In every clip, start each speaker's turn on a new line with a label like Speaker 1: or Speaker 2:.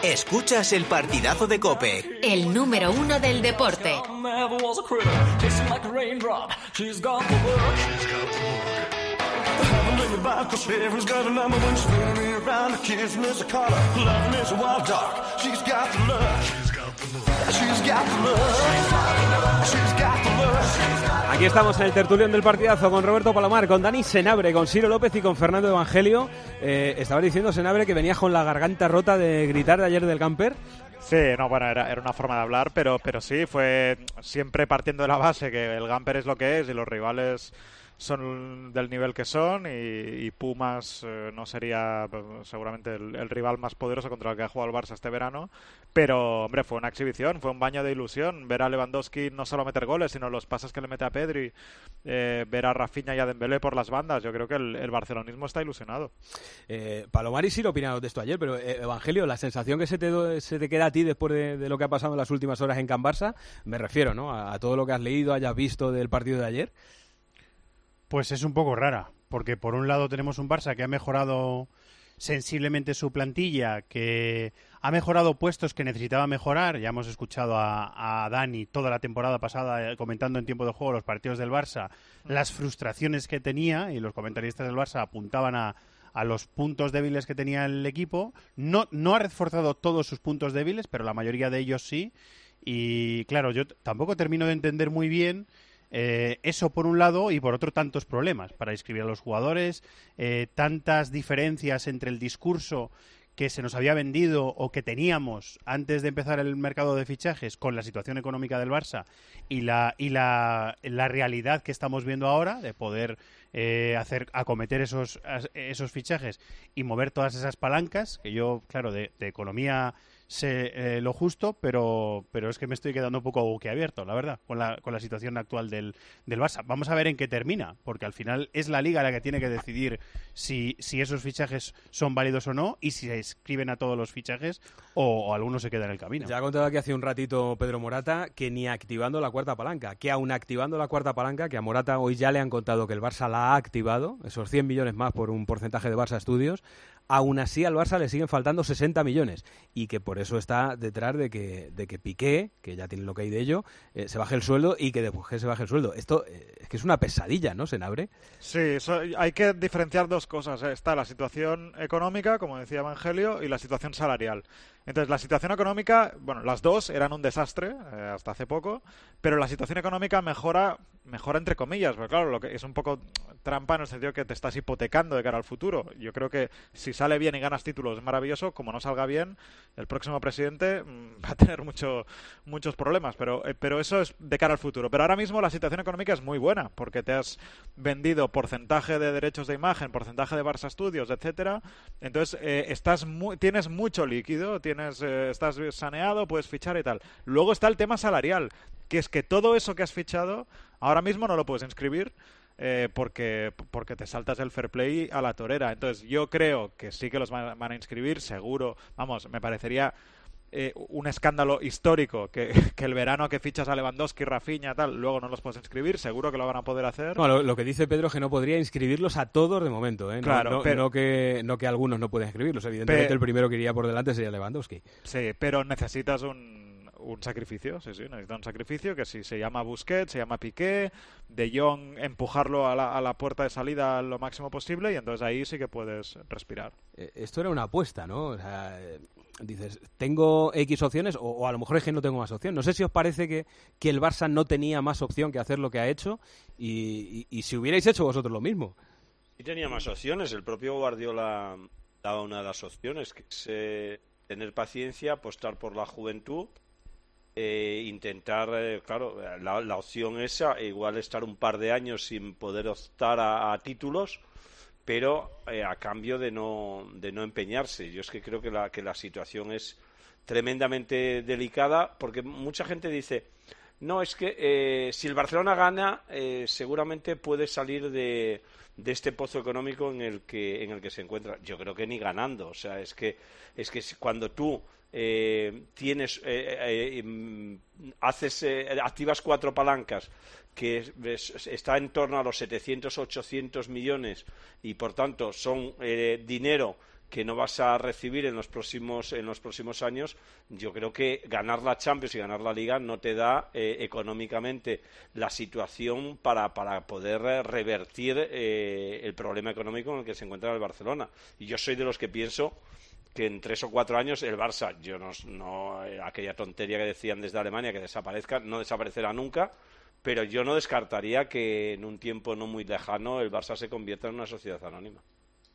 Speaker 1: Escuchas el partidazo de COPE.
Speaker 2: El número 1 del deporte.
Speaker 3: Aquí estamos en el tertulión del partidazo con Roberto Palomar, con Dani Senabre, con Ciro López y con Fernando Evangelio. Estabas diciendo, Senabre, que venías con la garganta rota de gritar de ayer del camper.
Speaker 4: Sí, no, bueno, era una forma de hablar, pero sí, fue siempre partiendo de la base que el Gamper es lo que es y los rivales son del nivel que son y Pumas no sería seguramente el rival más poderoso contra el que ha jugado el Barça este verano, pero hombre, fue una exhibición, fue un baño de ilusión ver a Lewandowski no solo meter goles, sino los pases que le mete a Pedri, ver a Rafinha y a Dembélé por las bandas. Yo creo que el barcelonismo está ilusionado.
Speaker 3: Palomar y Siro opinaron de esto ayer, pero Evangelio, la sensación que se te queda a ti después de lo que ha pasado en las últimas horas en Can Barça, me refiero, ¿no?, a todo lo que has leído, hayas visto del partido de ayer.
Speaker 5: Pues es un poco rara, porque por un lado tenemos un Barça que ha mejorado sensiblemente su plantilla, que ha mejorado puestos que necesitaba mejorar. Ya hemos escuchado a Dani toda la temporada pasada comentando en tiempo de juego los partidos del Barça, las frustraciones que tenía, y los comentaristas del Barça apuntaban a los puntos débiles que tenía el equipo. No ha reforzado todos sus puntos débiles, pero la mayoría de ellos sí. Y claro, yo tampoco termino de entender muy bien eso por un lado, y por otro tantos problemas para inscribir a los jugadores, tantas diferencias entre el discurso que se nos había vendido o que teníamos antes de empezar el mercado de fichajes con la situación económica del Barça y la realidad que estamos viendo ahora de poder acometer esos fichajes y mover todas esas palancas, que yo, claro, de economía sé lo justo, pero es que me estoy quedando un poco boquiabierto, la verdad, con la situación actual del Barça. Vamos a ver en qué termina, porque al final es la Liga la que tiene que decidir si esos fichajes son válidos o no, y si se inscriben a todos los fichajes o alguno se queda en el camino.
Speaker 3: Ya ha contado aquí hace un ratito Pedro Morata que ni activando la cuarta palanca, que aún activando la cuarta palanca, que a Morata hoy ya le han contado que el Barça la ha activado, esos 100 millones más por un porcentaje de Barça Studios, aún así al Barça le siguen faltando 60 millones y que por eso está detrás de que Piqué, que ya tiene lo que hay de ello, se baje el sueldo y que después se baje el sueldo. Esto es que es una pesadilla, ¿no, Senabre?
Speaker 4: Sí, hay que diferenciar dos cosas. Está la situación económica, como decía Evangelio, y la situación salarial. Entonces, la situación económica, bueno, las dos eran un desastre hasta hace poco, pero la situación económica mejora entre comillas, porque claro, lo que es un poco trampa en el sentido que te estás hipotecando de cara al futuro. Yo creo que si sale bien y ganas títulos es maravilloso, como no salga bien, el próximo presidente va a tener muchos problemas, pero eso es de cara al futuro. Pero ahora mismo la situación económica es muy buena, porque te has vendido porcentaje de derechos de imagen, porcentaje de Barça Studios, etcétera. Entonces, tienes mucho líquido, estás saneado, puedes fichar y tal. Luego está el tema salarial, que es que todo eso que has fichado ahora mismo no lo puedes inscribir porque te saltas el fair play a la torera. Entonces yo creo que sí que los van a inscribir, seguro. Vamos, me parecería un escándalo histórico que el verano que fichas a Lewandowski, Rafinha, tal, luego no los puedes inscribir. Seguro que lo van a poder hacer.
Speaker 3: No, lo que dice Pedro es que no podría inscribirlos a todos de momento, ¿eh?
Speaker 4: Claro,
Speaker 3: no que algunos no pueden inscribirlos. Evidentemente el primero que iría por delante sería Lewandowski.
Speaker 4: Sí, pero necesitas un sacrificio, sí, necesita un sacrificio que si se llama Busquets, se llama Piqué, De Jong, empujarlo a la puerta de salida lo máximo posible, y entonces ahí sí que puedes respirar.
Speaker 3: Esto era una apuesta, ¿no? O sea, dices, tengo X opciones o a lo mejor es que no tengo más opción. No sé si os parece que el Barça no tenía más opción que hacer lo que ha hecho y si hubierais hecho vosotros lo mismo.
Speaker 6: Sí tenía más opciones. El propio Guardiola daba una de las opciones, que es tener paciencia, apostar por la juventud, intentar, claro, la opción esa, igual estar un par de años sin poder optar a títulos, pero a cambio de no empeñarse. Yo es que creo que la situación es tremendamente delicada, porque mucha gente dice, no, es que si el Barcelona gana, seguramente puede salir de este pozo económico en el que se encuentra. Yo creo que ni ganando. O sea, es que cuando tú activas 4 palancas que está en torno a los 700-800 millones y por tanto son dinero que no vas a recibir en los próximos años, yo creo que ganar la Champions y ganar la Liga no te da económicamente la situación para poder revertir el problema económico en el que se encuentra el Barcelona. Y yo soy de los que pienso que en 3 o 4 años el Barça, yo no aquella tontería que decían desde Alemania que desaparezca, no desaparecerá nunca, pero yo no descartaría que en un tiempo no muy lejano el Barça se convierta en una sociedad anónima.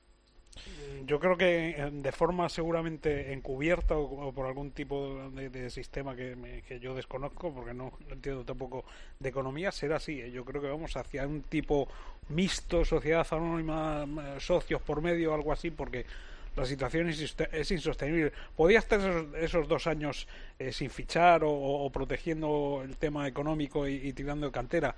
Speaker 7: Yo creo que de forma seguramente encubierta o por algún tipo de sistema que yo desconozco, porque no entiendo tampoco de economía, será así. Yo creo que vamos hacia un tipo mixto, sociedad anónima, socios por medio, algo así, porque la situación es insostenible. Podía estar esos 2 años sin fichar o protegiendo el tema económico y tirando de cantera.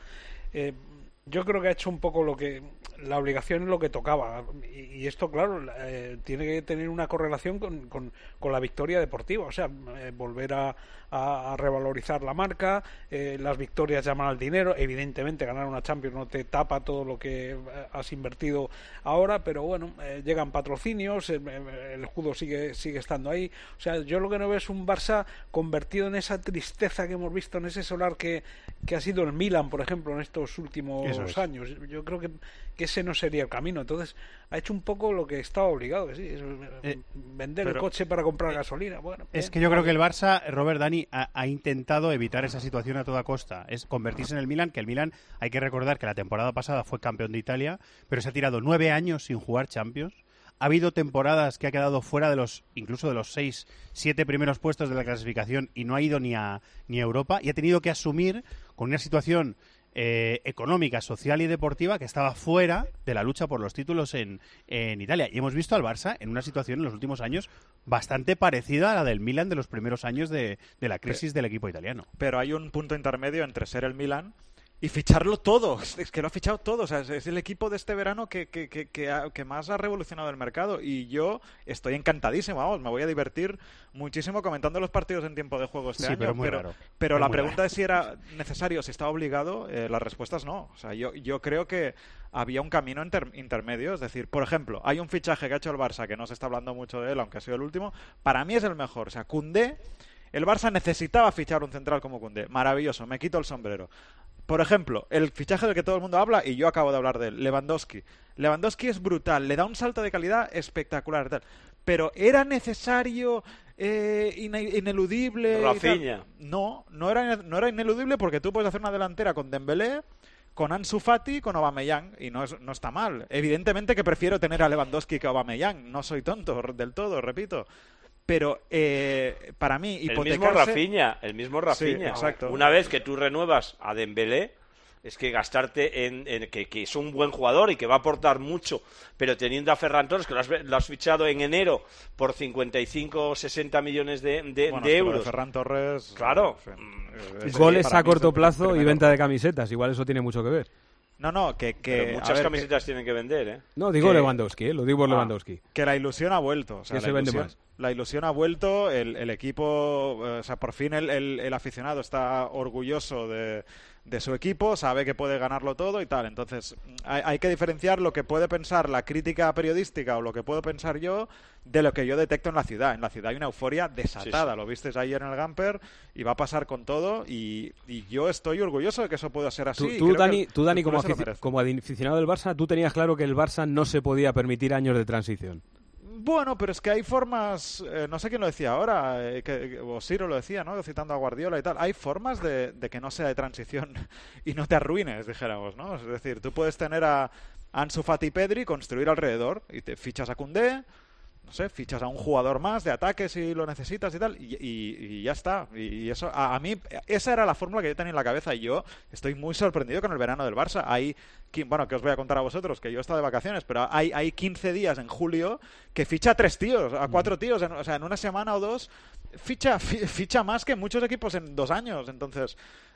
Speaker 7: Yo creo que ha hecho un poco la obligación es lo que tocaba, y esto, claro, tiene que tener una correlación con la victoria deportiva, o sea, volver a revalorizar la marca. Las victorias llaman al dinero, evidentemente ganar una Champions no te tapa todo lo que has invertido ahora, pero bueno, llegan patrocinios, el escudo sigue estando ahí. O sea, yo lo que no veo es un Barça convertido en esa tristeza que hemos visto, en ese solar que ha sido el Milan, por ejemplo, en estos últimos años. Yo creo que ese no sería el camino. Entonces ha hecho un poco lo que estaba obligado, que sí, es vender el coche para comprar gasolina. Bueno,
Speaker 5: es que yo creo que el Barça, Robert, Dani, ha intentado evitar esa situación a toda costa. Es convertirse en el Milan, que el Milan, hay que recordar que la temporada pasada fue campeón de Italia, pero se ha tirado 9 años sin jugar Champions. Ha habido temporadas que ha quedado fuera incluso de los 6, 7 primeros puestos de la clasificación y no ha ido ni a Europa, y ha tenido que asumir con una situación económica, social y deportiva que estaba fuera de la lucha por los títulos en Italia. Y hemos visto al Barça en una situación en los últimos años bastante parecida a la del Milan de los primeros años de la crisis del equipo italiano.
Speaker 4: Pero hay un punto intermedio entre ser el Milan y ficharlo todo. Es que lo ha fichado todo. O sea, es el equipo de este verano que más ha revolucionado el mercado. Y yo estoy encantadísimo. Vamos, me voy a divertir muchísimo comentando los partidos en tiempo de juego este año. Pero la pregunta es si era necesario, si estaba obligado. La respuesta es no. O sea, yo creo que había un camino intermedio. Es decir, por ejemplo, hay un fichaje que ha hecho el Barça, que no se está hablando mucho de él, aunque ha sido el último. Para mí es el mejor. O sea, Koundé. El Barça necesitaba fichar un central como Koundé. Maravilloso, me quito el sombrero. Por ejemplo, el fichaje del que todo el mundo habla, y yo acabo de hablar de él, Lewandowski. Lewandowski es brutal, le da un salto de calidad espectacular. Tal. Pero ¿era necesario, ineludible?
Speaker 6: Rafinha.
Speaker 4: No era ineludible, porque tú puedes hacer una delantera con Dembélé, con Ansu Fati, con Aubameyang, y no está mal. Evidentemente que prefiero tener a Lewandowski que a Aubameyang, no soy tonto del todo, repito. Pero para mí hipotecarse...
Speaker 6: El mismo Rafinha.
Speaker 4: Sí, exacto.
Speaker 6: Una vez que tú renuevas a Dembélé, es que gastarte en que es un buen jugador y que va a aportar mucho, pero teniendo a Ferran Torres, que lo has fichado en enero por 55 o 60 millones de euros.
Speaker 4: Ferran Torres...
Speaker 6: Claro.
Speaker 3: Goles a corto plazo y venta de camisetas. Igual eso tiene mucho que ver.
Speaker 4: No,
Speaker 6: pero muchas camisetas tienen que vender, ¿eh?
Speaker 3: No, digo Lewandowski, lo digo por Lewandowski.
Speaker 4: Que la ilusión ha vuelto. O sea,
Speaker 3: que se vende más.
Speaker 4: La ilusión ha vuelto, el equipo, o sea, por fin el aficionado está orgulloso de su equipo, sabe que puede ganarlo todo y tal. Entonces, hay que diferenciar lo que puede pensar la crítica periodística o lo que puedo pensar yo de lo que yo detecto en la ciudad. En la ciudad hay una euforia desatada, sí. Lo visteis ayer en el Gamper y va a pasar con todo y yo estoy orgulloso de que eso pueda ser así.
Speaker 3: Tú Dani, como aficionado del Barça, tú tenías claro que el Barça no se podía permitir años de transición.
Speaker 4: Bueno, pero es que hay formas, no sé quién lo decía ahora, o Ciro lo decía, ¿no? Citando a Guardiola y tal, hay formas de que no sea de transición y no te arruines, dijéramos, ¿no? Es decir, tú puedes tener a Ansu Fati y Pedri, construir alrededor y te fichas a Koundé, no sé, fichas a un jugador más de ataque si lo necesitas y tal, y ya está. Y eso, a mí, esa era la fórmula que yo tenía en la cabeza y yo estoy muy sorprendido con el verano del Barça. Bueno, que os voy a contar a vosotros, que yo he estado de vacaciones, pero hay 15 días en julio que ficha a 3 tíos, a 4 tíos, o sea, en una semana o 2, ficha más que muchos equipos en 2 años. Entonces,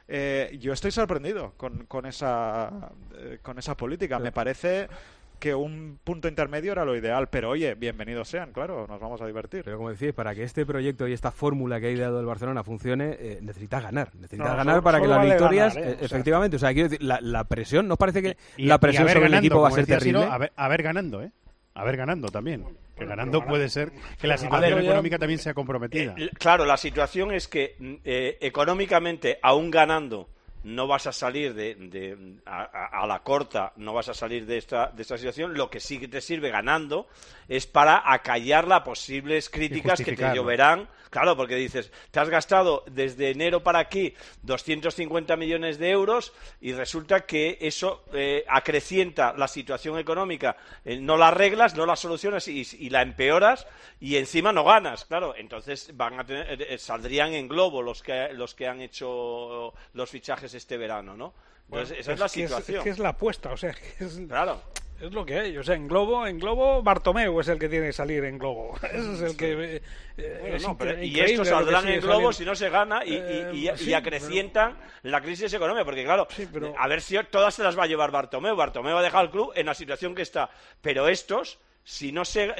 Speaker 4: yo estoy sorprendido con esa política. Me parece que un punto intermedio era lo ideal, pero oye, bienvenidos sean, claro, nos vamos a divertir.
Speaker 3: Pero como decís, para que este proyecto y esta fórmula que ha ideado el Barcelona funcione, necesitas ganar para que las victorias, efectivamente, o sea, quiero decir, la presión, ¿nos parece que la presión sobre el equipo va a ser terrible?
Speaker 5: A ver ganando, a ver ganando también. Que ganando puede ser que la situación económica también sea comprometida.
Speaker 6: Claro, la situación es que económicamente, aún ganando, no vas a salir a la corta, no vas a salir de esta situación. Lo que sí que te sirve ganando es para acallar las posibles críticas que te lloverán. Claro, porque dices, te has gastado desde enero para aquí 250 millones de euros y resulta que eso acrecienta la situación económica, no la arreglas, no la solucionas y la empeoras y encima no ganas. Claro, entonces saldrían en globo los que han hecho los fichajes este verano, ¿no? Entonces, esa es la situación.
Speaker 7: Es que es la apuesta, o sea,
Speaker 6: claro.
Speaker 7: Es lo que hay, o sea, en Globo Bartomeu es el que tiene que salir en Globo. Ese es el que
Speaker 6: y estos saldrán en Globo si no se gana y acrecientan la crisis económica, porque claro, a ver si todas se las va a llevar Bartomeu. Bartomeu va a dejar el club en la situación que está, pero estos, si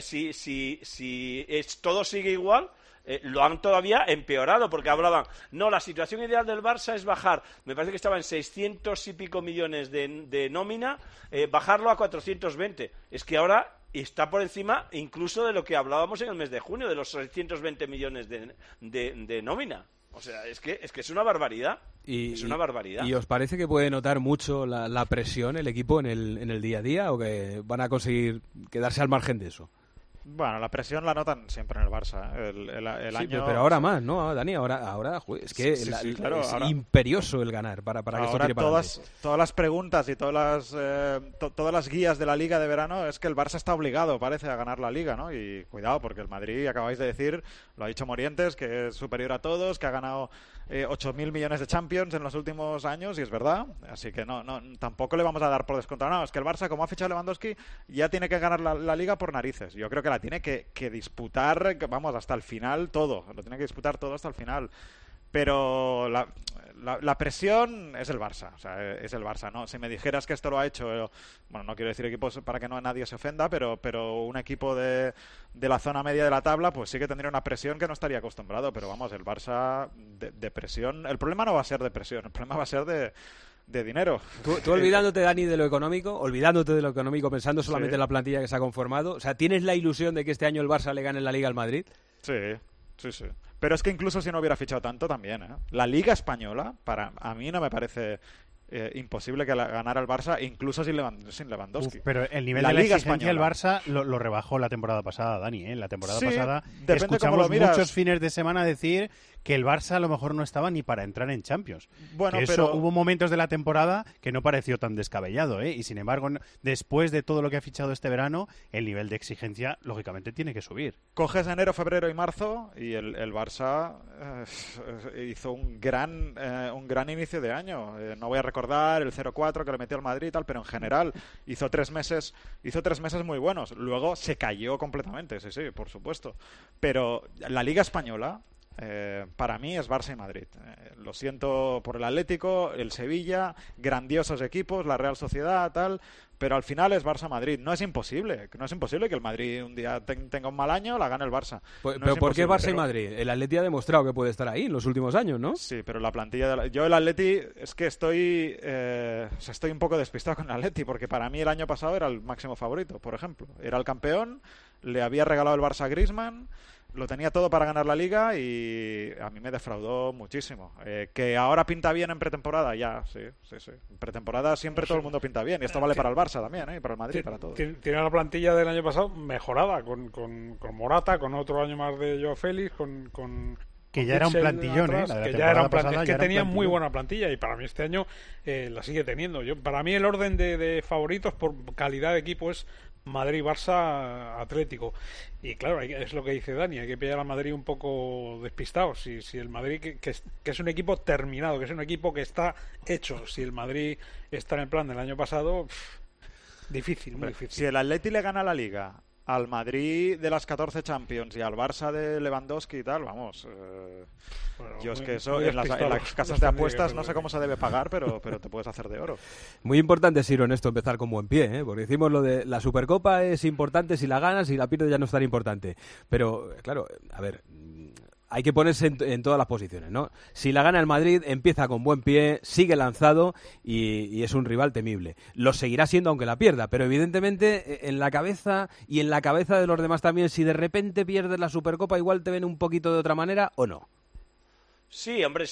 Speaker 6: todo sigue igual, lo han todavía empeorado, porque hablaban, no, la situación ideal del Barça es bajar, me parece que estaba en 600 y pico millones de nómina, bajarlo a 420. Es que ahora está por encima incluso de lo que hablábamos en el mes de junio, de los 620 millones de nómina. O sea, es que es una barbaridad. Es una barbaridad.
Speaker 3: ¿Y os parece que puede notar mucho la presión el equipo en el día a día, o que van a conseguir quedarse al margen de eso?
Speaker 4: Bueno, la presión la notan siempre en el Barça. El año...
Speaker 3: Pero ahora más, ¿no, Dani? Ahora es que
Speaker 4: claro,
Speaker 3: es
Speaker 4: ahora...
Speaker 3: imperioso el ganar para que esto tire para adelante.
Speaker 4: Todas las preguntas y todas las guías de la Liga de verano es que el Barça está obligado, parece, a ganar la Liga, ¿no? Y cuidado, porque el Madrid, acabáis de decir, lo ha dicho Morientes, que es superior a todos, que ha ganado 8.000 millones de Champions en los últimos años, y es verdad. Así que no, tampoco le vamos a dar por descontado. No, es que el Barça, como ha fichado Lewandowski, ya tiene que ganar la Liga por narices. Yo creo que la tiene que disputar, vamos, hasta el final todo. Lo tiene que disputar todo hasta el final. Pero la presión es el Barça, o sea, es el Barça, ¿no? Si me dijeras que esto lo ha hecho, bueno, no quiero decir equipos para que nadie se ofenda, pero un equipo de la zona media de la tabla, pues sí que tendría una presión que no estaría acostumbrado. Pero vamos, el Barça de presión, el problema no va a ser de presión, el problema va a ser de dinero.
Speaker 3: Tú olvidándote, Dani, de lo económico, pensando solamente en la plantilla que se ha conformado, o sea, ¿tienes la ilusión de que este año el Barça le gane la Liga al Madrid?
Speaker 4: Sí. Pero es que incluso si no hubiera fichado tanto también, ¿eh? La Liga Española, a mí no me parece imposible que ganara el Barça, incluso sin Lewandowski.
Speaker 5: Pero el nivel de la exigencia del Barça lo rebajó la temporada pasada, Dani, ¿eh? La temporada pasada escuchamos muchos fines de semana decir que el Barça a lo mejor no estaba ni para entrar en Champions. Bueno, pero hubo momentos de la temporada que no pareció tan descabellado, ¿eh? Y sin embargo, después de todo lo que ha fichado este verano, el nivel de exigencia, lógicamente, tiene que subir.
Speaker 4: Coges enero, febrero y marzo y el Barça hizo un gran inicio de año. No voy a recordar el 0-4 que le metió al Madrid y tal, pero en general hizo 3 meses muy buenos. Luego se cayó completamente, sí, por supuesto. Pero la Liga Española, para mí es Barça y Madrid. Lo siento por el Atlético, el Sevilla, grandiosos equipos, la Real Sociedad, tal, pero al final es Barça-Madrid. No es imposible que el Madrid un día tenga un mal año, la gane el Barça.
Speaker 3: Pero ¿por qué Barça y Madrid? El Atleti ha demostrado que puede estar ahí en los últimos años, ¿no?
Speaker 4: Sí, pero la plantilla yo el Atleti es que estoy un poco despistado con el Atleti, porque para mí el año pasado era el máximo favorito, por ejemplo. Era el campeón, le había regalado el Barça a Griezmann, lo tenía todo para ganar la Liga y a mí me defraudó muchísimo. Que ahora pinta bien en pretemporada, ya, sí. En pretemporada siempre todo el mundo pinta bien y esto vale para el Barça también, y para el Madrid, para todos.
Speaker 7: Tiene la plantilla del año pasado mejorada con Morata, con otro año más de Joao Félix, con
Speaker 5: que ya era un plantillón, atrás,
Speaker 7: que ya era un plantillón, que tenía muy buena plantilla y para mí este año la sigue teniendo. Para mí el orden de favoritos por calidad de equipo es Madrid, Barça, Atlético. Y claro, es lo que dice Dani, hay que pillar al Madrid un poco despistado. Si el Madrid, que es un equipo terminado, que es un equipo que está hecho, si el Madrid está en el plan del año pasado, difícil, muy difícil.
Speaker 4: Si el Atleti le gana la Liga al Madrid de las 14 Champions y al Barça de Lewandowski y tal, vamos, yo es que eso en las casas de apuestas no sé cómo se debe pagar, pero te puedes hacer de oro.
Speaker 3: Muy importante, Siro, en esto empezar con buen pie, ¿eh? Porque decimos lo de la Supercopa es importante si la ganas y la pierdes ya no es tan importante, pero claro, a ver, hay que ponerse en todas las posiciones, ¿no? Si la gana el Madrid, empieza con buen pie, sigue lanzado y es un rival temible. Lo seguirá siendo aunque la pierda, pero evidentemente en la cabeza y en la cabeza de los demás también, si de repente pierdes la Supercopa, igual te ven un poquito de otra manera o no.
Speaker 6: Sí, hombre,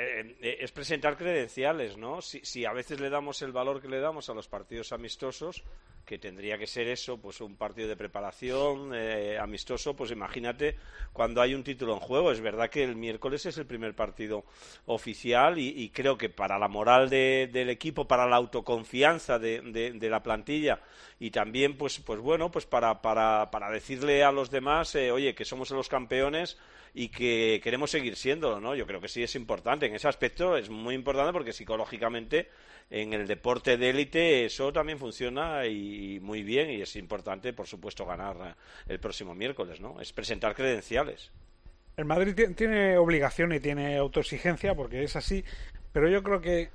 Speaker 6: es presentar credenciales, ¿no? Si a veces le damos el valor que le damos a los partidos amistosos, que tendría que ser eso, pues un partido de preparación amistoso, pues imagínate cuando hay un título en juego. Es verdad que el miércoles es el primer partido oficial y creo que para la moral del equipo, para la autoconfianza de la plantilla y también, pues bueno, pues para decirle a los demás, oye, que somos los campeones y que queremos seguir siéndolo, ¿no? Yo creo que sí es importante. En ese aspecto es muy importante porque psicológicamente en el deporte de élite eso también funciona y muy bien, y es importante, por supuesto, ganar el próximo miércoles, ¿no? Es presentar credenciales.
Speaker 7: El Madrid tiene obligación y tiene autoexigencia porque es así, pero yo creo que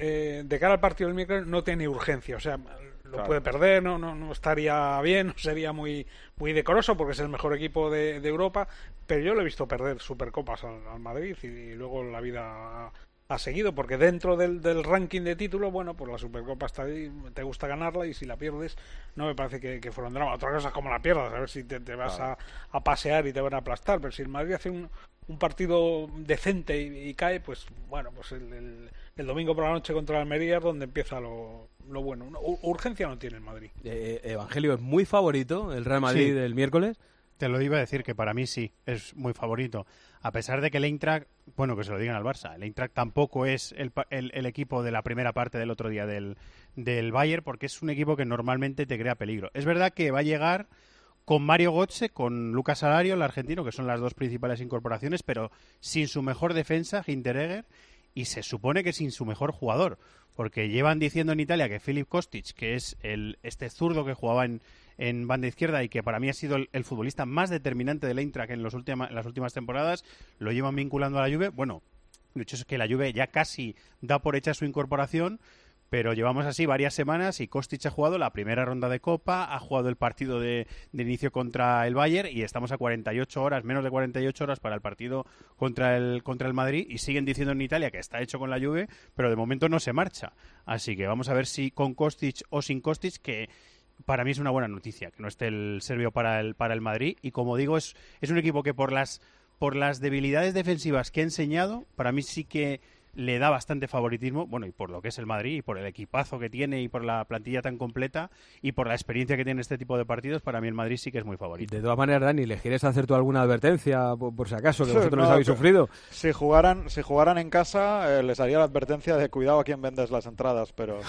Speaker 7: de cara al partido del miércoles no tiene urgencia, o sea, lo puede perder, no estaría bien, no sería muy decoroso porque es el mejor equipo de Europa, pero yo lo he visto perder Supercopas al Madrid y luego la vida ha seguido, porque dentro del ranking de títulos, bueno, pues la Supercopa está ahí, te gusta ganarla y si la pierdes no me parece que fuera un drama. Otra cosa es como la pierdas, a ver si te vas a pasear y te van a aplastar, pero si el Madrid hace un partido decente y cae, pues bueno, pues el domingo por la noche contra el Almería es donde empieza lo bueno. Urgencia no tiene el Madrid.
Speaker 3: Evangelio, ¿es muy favorito el Real Madrid del miércoles?
Speaker 5: Te lo iba a decir, que para mí sí, es muy favorito. A pesar de que el Eintracht, bueno, que se lo digan al Barça, el Eintracht tampoco es el equipo de la primera parte del otro día del Bayern, porque es un equipo que normalmente te crea peligro. Es verdad que va a llegar con Mario Götze, con Lucas Alario, el argentino, que son las dos principales incorporaciones, pero sin su mejor defensa, Hinteregger, y se supone que sin su mejor jugador, porque llevan diciendo en Italia que Filip Kostic, que es este zurdo que jugaba en banda izquierda y que para mí ha sido el futbolista más determinante del Eintracht en las últimas temporadas, lo llevan vinculando a la Juve. Bueno, de hecho es que la Juve ya casi da por hecha su incorporación, pero llevamos así varias semanas y Kostic ha jugado la primera ronda de Copa, ha jugado el partido de inicio contra el Bayern y estamos a 48 horas, menos de 48 horas para el partido contra el Madrid, y siguen diciendo en Italia que está hecho con la Juve, pero de momento no se marcha. Así que vamos a ver si con Kostic o sin Kostic, que para mí es una buena noticia que no esté el serbio para el Madrid, y como digo, es un equipo que por las debilidades defensivas que he enseñado, para mí sí que le da bastante favoritismo, bueno, y por lo que es el Madrid, y por el equipazo que tiene, y por la plantilla tan completa, y por la experiencia que tiene este tipo de partidos, para mí el Madrid sí que es muy favorito.
Speaker 3: De todas maneras, Dani, ¿les quieres hacer tú alguna advertencia, por si acaso, que vosotros les habéis sufrido?
Speaker 4: Si jugaran en casa, les haría la advertencia de cuidado a quién vendes las entradas, pero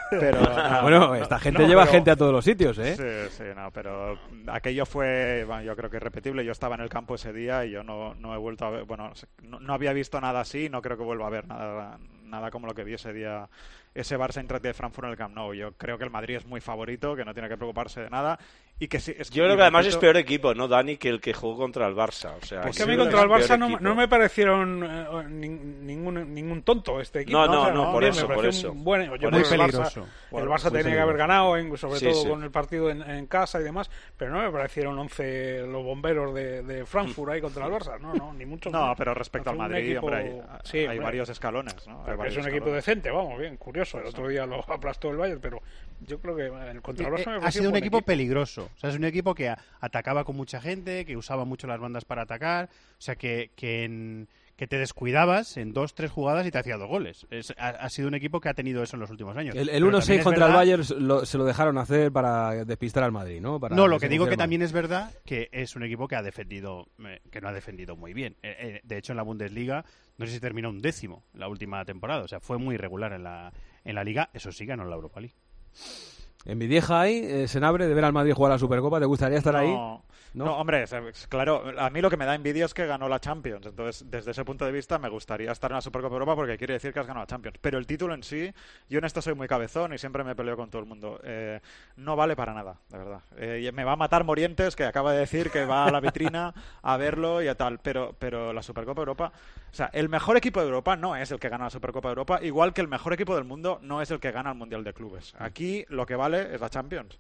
Speaker 4: no,
Speaker 3: bueno, esta gente lleva gente a todos los sitios, ¿eh?
Speaker 4: Sí, pero aquello fue, bueno, yo creo que irrepetible. Yo estaba en el campo ese día y yo no he vuelto a ver, bueno, no había visto nada así, no creo que vuelva a ver nada como lo que vi ese día, ese Barça Eintracht de Frankfurt en el Camp Nou. Yo creo que el Madrid es muy favorito, que no tiene que preocuparse de nada y que sí.
Speaker 6: Yo creo que además es peor equipo, ¿no, Dani, que el que jugó contra el Barça? O sea,
Speaker 7: pues que a mí contra el Barça no me parecieron ningún tonto este equipo.
Speaker 6: No, por eso.
Speaker 7: Muy
Speaker 5: peligroso.
Speaker 7: El Barça tenía que haber ganado, sobre todo con el partido en casa y demás, pero no me parecieron 11 los bomberos de Frankfurt ahí contra el Barça. No, ni mucho.
Speaker 4: No, pero respecto al Madrid, hombre, hay varios escalones, ¿no?
Speaker 7: Es un equipo decente, vamos, bien, curioso. El otro día lo aplastó el Bayern, pero yo creo que el contra el Barça me pareció
Speaker 5: ha sido un equipo peligroso. O sea, es un equipo que atacaba con mucha gente, que usaba mucho las bandas para atacar, o sea, que te descuidabas en 2-3 jugadas y te hacía 2 goles. Ha sido un equipo que ha tenido eso en los últimos años.
Speaker 3: El 1-6 contra el Bayern se lo dejaron hacer para despistar al Madrid, ¿no?
Speaker 5: Lo que digo que también es verdad que es un equipo que no ha defendido muy bien. De hecho, en la Bundesliga no sé si terminó 11º la última temporada. O sea, fue muy irregular en la Liga. Eso sí, ganó la Europa League.
Speaker 3: ¿Envidieja ahí, Senabre, de ver al Madrid jugar la Supercopa? ¿Te gustaría estar ahí?
Speaker 4: No, hombre, claro, a mí lo que me da envidia es que ganó la Champions. Entonces, desde ese punto de vista, me gustaría estar en la Supercopa de Europa porque quiere decir que has ganado la Champions. Pero el título en sí, yo en esto soy muy cabezón y siempre me peleo con todo el mundo. No vale para nada, de verdad. Me va a matar Morientes, que acaba de decir que va a la vitrina a verlo y a tal. Pero la Supercopa de Europa... O sea, el mejor equipo de Europa no es el que gana la Supercopa de Europa, igual que el mejor equipo del mundo no es el que gana el Mundial de Clubes. Aquí lo que vale es la Champions.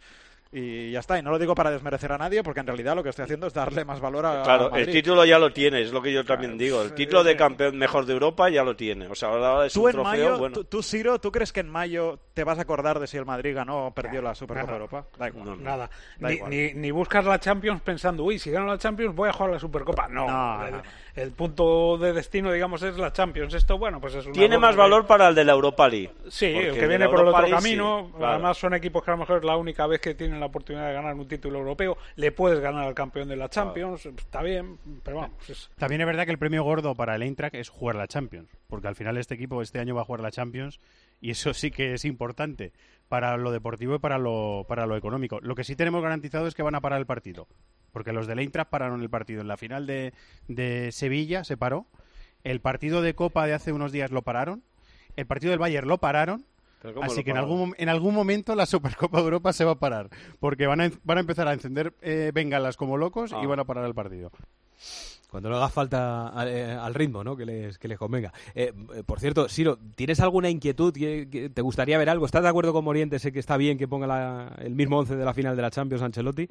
Speaker 4: y ya está. Y no lo digo para desmerecer a nadie, porque en realidad lo que estoy haciendo es darle más valor a
Speaker 6: Claro,
Speaker 4: Madrid.
Speaker 6: el título ya lo tiene, es lo que yo también digo. El título de campeón mejor de Europa ya lo tiene. O sea, ahora es
Speaker 4: Tú
Speaker 6: un
Speaker 4: en
Speaker 6: trofeo,
Speaker 4: mayo,
Speaker 6: bueno.
Speaker 4: tú, Ciro, ¿tú crees que en mayo te vas a acordar de si el Madrid ganó o perdió la Supercopa de Europa? Da igual.
Speaker 6: No.
Speaker 7: Nada.
Speaker 4: Da igual.
Speaker 7: Ni buscas la Champions pensando, uy, si gano la Champions voy a jugar la Supercopa. No,
Speaker 4: No.
Speaker 7: el punto de destino, digamos, es la Champions. Esto, bueno, pues es una
Speaker 6: Tiene
Speaker 7: broma
Speaker 6: más valor para el de la Europa League.
Speaker 7: Sí,
Speaker 6: Porque
Speaker 7: el que
Speaker 6: de
Speaker 7: viene
Speaker 6: la
Speaker 7: por el
Speaker 6: Europa
Speaker 7: otro
Speaker 6: League,
Speaker 7: camino.
Speaker 6: sí, claro.
Speaker 7: Además, son equipos que a lo mejor es la única vez que tienen la oportunidad de ganar un título europeo. Le puedes ganar al campeón de la Champions, está bien, pero vamos.
Speaker 5: También es verdad que el premio gordo para el Eintracht es jugar la Champions, porque al final este equipo este año va a jugar la Champions y eso sí que es importante para lo deportivo y para lo económico. Lo que sí tenemos garantizado es que van a parar el partido, porque los del Eintracht pararon el partido. En la final de Sevilla se paró, el partido de Copa de hace unos días lo pararon, el partido del Bayern lo pararon. Así que en algún momento la Supercopa de Europa se va a parar, porque van a empezar a encender bengalas como locos y van a parar el partido.
Speaker 3: Cuando le haga falta al ritmo, ¿no? Que les convenga. Por cierto, Siro, ¿tienes alguna inquietud? Que ¿Te gustaría ver algo? ¿Estás de acuerdo con Moriente? Sé que está bien que ponga el mismo 11 de la final de la Champions Ancelotti.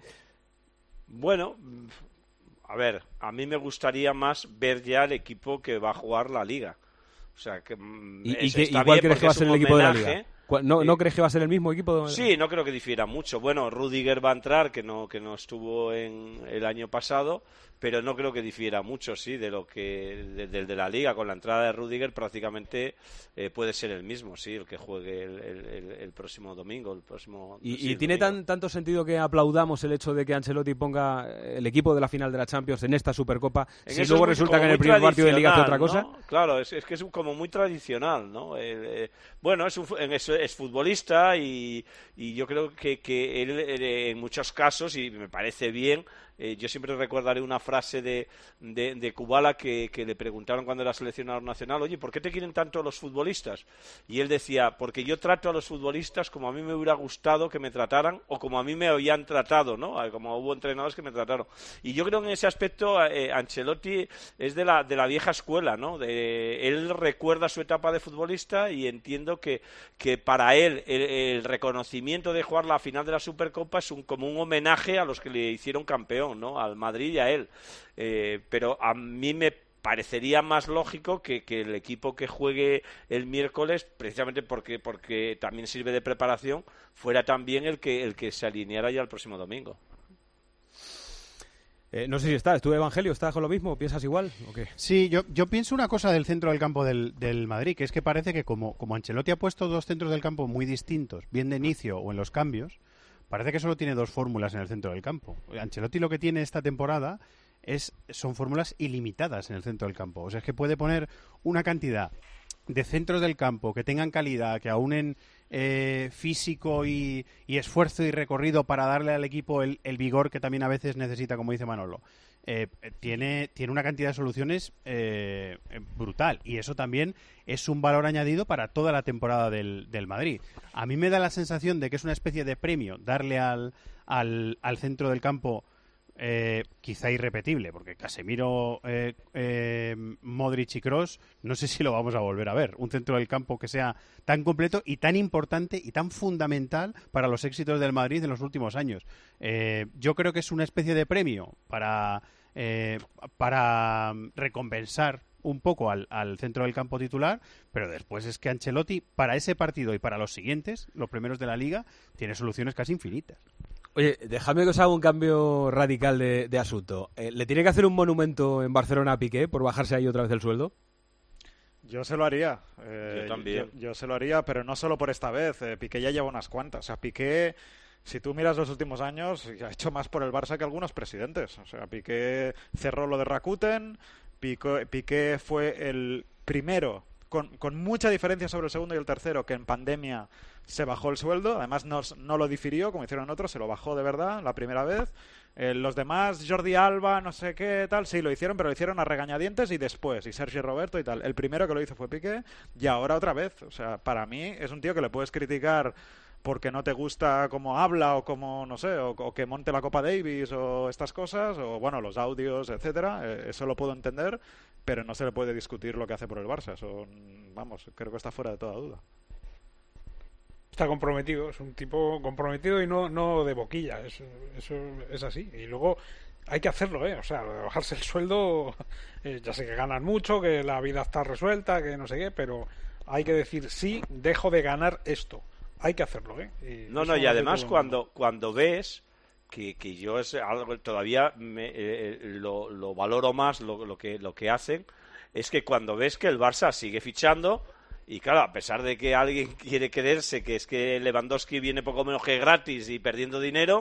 Speaker 6: Bueno, a ver, a mí me gustaría más ver ya el equipo que va a jugar la Liga. O sea, que
Speaker 3: ¿Igual crees que va a ser el equipo de la Liga? ¿No crees que va a ser el mismo equipo?
Speaker 6: Sí, no creo que difiera mucho. Bueno, Rüdiger va a entrar, que no estuvo en el año pasado, pero no creo que difiera mucho, sí, de lo que del de la Liga. Con la entrada de Rüdiger prácticamente puede ser el mismo, sí, el que juegue el próximo domingo.
Speaker 3: ¿Y tiene tanto sentido que aplaudamos el hecho de que Ancelotti ponga el equipo de la final de la Champions en esta Supercopa, si luego resulta que en el primer partido de Liga hace otra cosa?
Speaker 6: ¿No? Claro, es que es como muy tradicional, ¿no? Bueno, es futbolista y yo creo que él en muchos casos, y me parece bien, yo siempre recordaré una frase de Kubala que le preguntaron cuando era seleccionador nacional, oye, ¿por qué te quieren tanto los futbolistas? Y él decía, porque yo trato a los futbolistas como a mí me hubiera gustado que me trataran o como a mí me habían tratado, ¿no? Como hubo entrenadores que me trataron. Y yo creo que en ese aspecto Ancelotti es de la vieja escuela, ¿no? Él recuerda su etapa de futbolista y entiendo que para él el reconocimiento de jugar la final de la Supercopa es como un homenaje a los que le hicieron campeón, ¿no? Al Madrid y a él. Pero a mí me parecería más lógico que el equipo que juegue el miércoles, precisamente porque también sirve de preparación, fuera también el que se alineara ya el próximo domingo.
Speaker 3: No sé si estás, ¿tú, Evangelio, estás con lo mismo? ¿Piensas igual o qué?
Speaker 5: Sí, yo pienso una cosa del centro del campo del Madrid, que es que parece que como Ancelotti ha puesto dos centros del campo muy distintos, bien de inicio o en los cambios, parece que solo tiene dos fórmulas en el centro del campo. Ancelotti lo que tiene esta temporada son fórmulas ilimitadas en el centro del campo. O sea, es que puede poner una cantidad de centros del campo que tengan calidad, que aunen físico y esfuerzo y recorrido para darle al equipo el vigor que también a veces necesita, como dice Manolo. Tiene una cantidad de soluciones brutal, y eso también es un valor añadido para toda la temporada del Madrid. A mí me da la sensación de que es una especie de premio darle al centro del campo, quizá irrepetible, porque Casemiro, Modric y Kroos, no sé si lo vamos a volver a ver. Un centro del campo que sea tan completo y tan importante y tan fundamental para los éxitos del Madrid en los últimos años. Yo creo que es una especie de premio para recompensar un poco al centro del campo titular, pero después es que Ancelotti, para ese partido y para los siguientes, los primeros de la Liga, tiene soluciones casi infinitas.
Speaker 3: Oye, déjame que os haga un cambio radical de asunto. ¿Le tiene que hacer un monumento en Barcelona a Piqué por bajarse ahí otra vez el sueldo?
Speaker 4: Yo se lo haría.
Speaker 6: Yo también.
Speaker 4: Yo se lo haría, pero no solo por esta vez. Piqué ya lleva unas cuantas. O sea, Piqué, si tú miras los últimos años, ha hecho más por el Barça que algunos presidentes. O sea, Piqué cerró lo de Rakuten, Piqué fue el primero, con mucha diferencia sobre el segundo y el tercero, que en pandemia se bajó el sueldo. Además no lo difirió como hicieron otros, se lo bajó de verdad la primera vez. Los demás, Jordi Alba, no sé qué, tal, sí lo hicieron, pero lo hicieron a regañadientes y después, y Sergi Roberto y tal. El primero que lo hizo fue Piqué, y ahora otra vez. O sea, para mí es un tío que le puedes criticar porque no te gusta cómo habla o cómo, no sé, o que monte la Copa Davis o estas cosas, o bueno, los audios, etcétera. Eso lo puedo entender, pero no se le puede discutir lo que hace por el Barça. Eso, vamos, creo que está fuera de toda duda.
Speaker 7: está comprometido, es un tipo comprometido y no de boquilla, eso es así. Y luego hay que hacerlo, o sea, bajarse el sueldo, ya sé que ganan mucho, que la vida está resuelta, que no sé qué, pero hay que decir, sí, dejo de ganar esto. Hay que hacerlo,
Speaker 6: y además cuando ves que yo es algo todavía lo valoro más lo que hacen, es que cuando ves que el Barça sigue fichando. Y claro, a pesar de que alguien quiere creerse que es que Lewandowski viene poco menos que gratis y perdiendo dinero,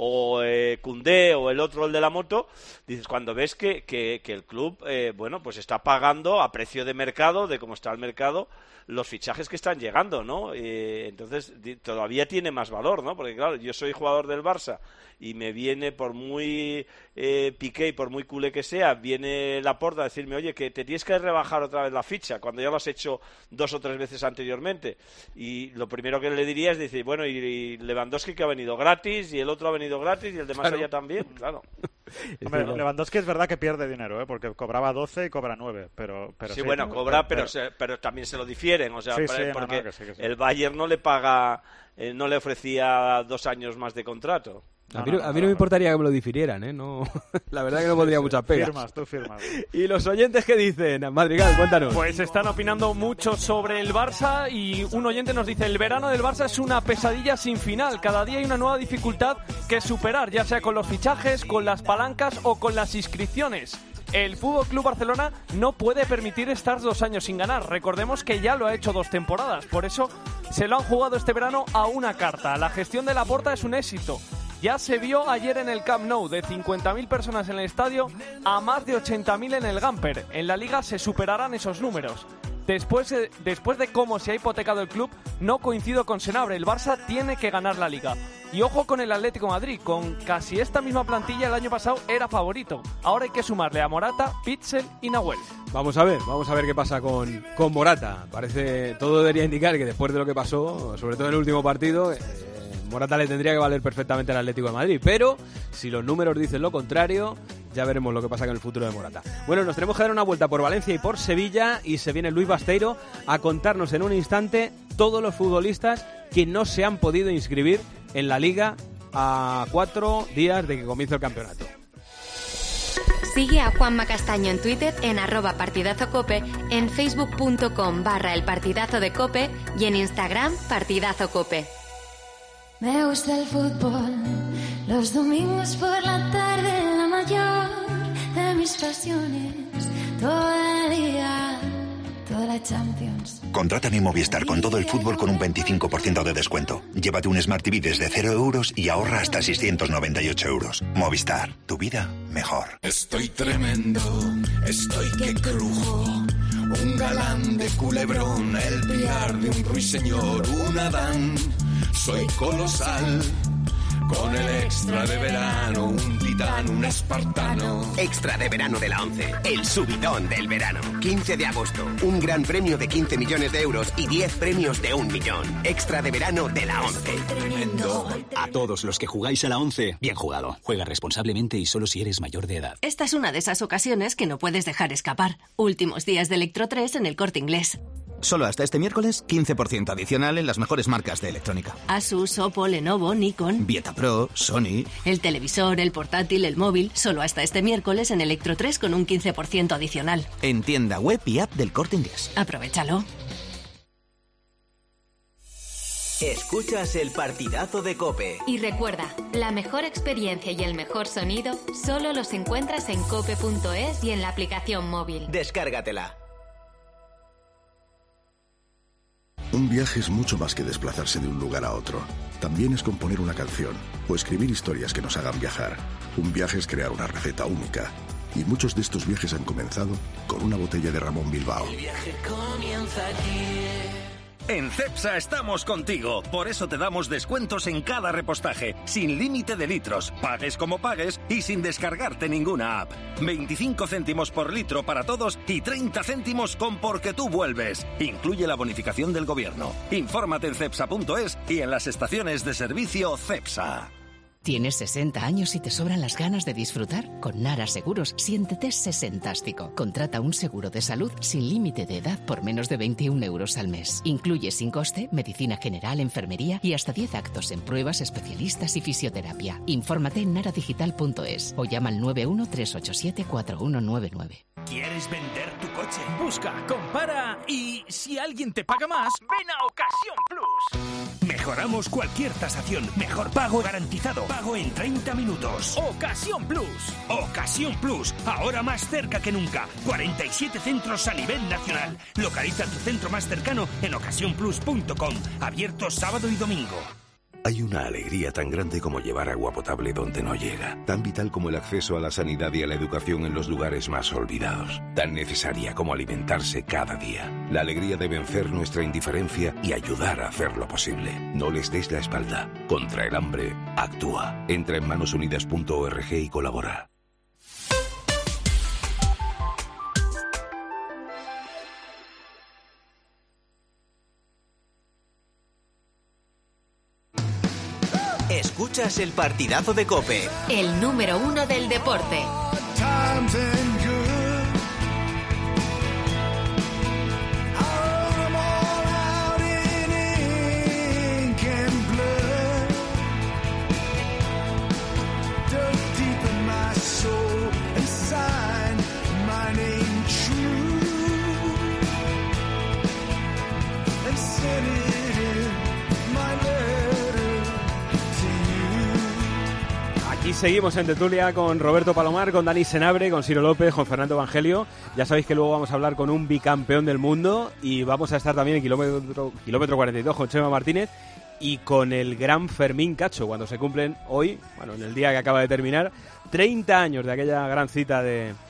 Speaker 6: o Koundé o el otro, el de la moto, dices, cuando ves que el club, pues está pagando a precio de mercado, de cómo está el mercado, los fichajes que están llegando, ¿no? Entonces todavía tiene más valor, ¿no? Porque claro, yo soy jugador del Barça y me viene, por muy Piqué y por muy culé que sea, viene Laporta a decirme, oye, que te tienes que rebajar otra vez la ficha, cuando ya lo has hecho 2 o 3 veces anteriormente. Y lo primero que le diría es decir, bueno, y Lewandowski que ha venido gratis, y el otro ha venido gratis, y el de más allá también, claro.
Speaker 4: Hombre, Lewandowski es verdad que pierde dinero, porque cobraba 12 y cobra 9, pero
Speaker 6: sí, bueno, cobra, pero también se lo difieren, o sea, porque el Bayern no le paga, no le ofrecía 2 años más de contrato.
Speaker 3: A mí no me importaría que me lo difirieran, No, la verdad que no pondría muchas pegas.
Speaker 4: Tú firmas.
Speaker 3: ¿Y los oyentes qué dicen? Madrigal, cuéntanos.
Speaker 8: Pues están opinando mucho sobre el Barça y un oyente nos dice: el verano del Barça es una pesadilla sin final. Cada día hay una nueva dificultad que superar, ya sea con los fichajes, con las palancas o con las inscripciones. El FC Barcelona no puede permitir estar 2 años sin ganar. Recordemos que ya lo ha hecho 2 temporadas. Por eso se lo han jugado este verano a una carta. La gestión de Laporta es un éxito. Ya se vio ayer en el Camp Nou, de 50.000 personas en el estadio a más de 80.000 en el Gamper. En la Liga se superarán esos números. Después de cómo se ha hipotecado el club, no coincido con Senabre. El Barça tiene que ganar la Liga. Y ojo con el Atlético de Madrid. Con casi esta misma plantilla el año pasado era favorito. Ahora hay que sumarle a Morata, Pitsel y Nahuel.
Speaker 3: Vamos a ver qué pasa con Morata. Todo debería indicar que después de lo que pasó, sobre todo en el último partido, Morata le tendría que valer perfectamente al Atlético de Madrid, pero si los números dicen lo contrario, ya veremos lo que pasa con el futuro de Morata. Bueno, nos tenemos que dar una vuelta por Valencia y por Sevilla, y se viene Luis Basteiro a contarnos en un instante todos los futbolistas que no se han podido inscribir en la Liga a 4 días de que comience el campeonato.
Speaker 2: Sigue a Juanma Castaño en Twitter en @partidazocope, en facebook.com/elpartidazo de Cope y en Instagram partidazocope.
Speaker 9: Me gusta el fútbol, los domingos por la tarde, la mayor de mis pasiones, todo el día, toda la Champions.
Speaker 10: Contrata mi Movistar con todo el fútbol con un 25% de descuento. Llévate un Smart TV desde 0 euros y ahorra hasta 698 euros. Movistar, tu vida mejor.
Speaker 11: Estoy tremendo, estoy que crujo. Un galán de culebrón, el piar de un ruiseñor, un Adán. Soy colosal, con el extra de verano, un titán, un espartano.
Speaker 1: Extra de verano de la 11, el subidón del verano. 15 de agosto, un gran premio de 15 millones de euros y 10 premios de 1 millón. Extra de verano de la 11.
Speaker 12: A todos los que jugáis a la 11, bien jugado. Juega responsablemente y solo si eres mayor de edad.
Speaker 13: Esta es una de esas ocasiones que no puedes dejar escapar. Últimos días de Electro 3 en el Corte Inglés.
Speaker 14: Solo hasta este miércoles, 15% adicional en las mejores marcas de electrónica.
Speaker 13: Asus, Oppo, Lenovo, Nikon,
Speaker 14: Vieta Pro, Sony.
Speaker 13: El televisor, el portátil, el móvil. Solo hasta este miércoles en Electro 3 con un 15% adicional.
Speaker 14: En tienda web y app del Corte Inglés.
Speaker 13: Aprovechalo.
Speaker 1: Escuchas el partidazo de COPE.
Speaker 2: Y recuerda, la mejor experiencia y el mejor sonido solo los encuentras en cope.es y en la aplicación móvil.
Speaker 1: Descárgatela.
Speaker 15: Un viaje es mucho más que desplazarse de un lugar a otro. También es componer una canción o escribir historias que nos hagan viajar. Un viaje es crear una receta única. Y muchos de estos viajes han comenzado con una botella de Ramón Bilbao.
Speaker 16: El viaje comienza aquí.
Speaker 17: En Cepsa estamos contigo, por eso te damos descuentos en cada repostaje, sin límite de litros, pagues como pagues y sin descargarte ninguna app. 25 céntimos por litro para todos y 30 céntimos con Porque tú vuelves. Incluye la bonificación del gobierno. Infórmate en cepsa.es y en las estaciones de servicio Cepsa.
Speaker 18: ¿Tienes 60 años y te sobran las ganas de disfrutar? Con Nara Seguros, siéntete sesentástico. Contrata un seguro de salud sin límite de edad por menos de 21 euros al mes. Incluye sin coste medicina general, enfermería y hasta 10 actos en pruebas, especialistas y fisioterapia. Infórmate en naradigital.es o llama al 91-387-4199.
Speaker 19: ¿Quieres vender tu coche? Busca, compara y si alguien te paga más, ven a Ocasión Plus. Mejoramos cualquier tasación. Mejor pago garantizado. Pago en 30 minutos. Ocasión Plus. Ocasión Plus. Ahora más cerca que nunca. 47 centros a nivel nacional. Localiza tu centro más cercano en ocasiónplus.com. Abierto sábado y domingo.
Speaker 20: Hay una alegría tan grande como llevar agua potable donde no llega, tan vital como el acceso a la sanidad y a la educación en los lugares más olvidados, tan necesaria como alimentarse cada día. La alegría de vencer nuestra indiferencia y ayudar a hacerlo posible. No les des la espalda. Contra el hambre, actúa. Entra en manosunidas.org y colabora.
Speaker 21: Escuchas el partidazo de COPE.
Speaker 2: El número 1 del deporte.
Speaker 3: Y seguimos en tertulia con Roberto Palomar, con Dani Senabre, con Ciro López, con Fernando Evangelio. Ya sabéis que luego vamos a hablar con un bicampeón del mundo y vamos a estar también en kilómetro 42 con Chema Martínez y con el gran Fermín Cacho, cuando se cumplen hoy, bueno, en el día que acaba de terminar, 30 años de aquella gran cita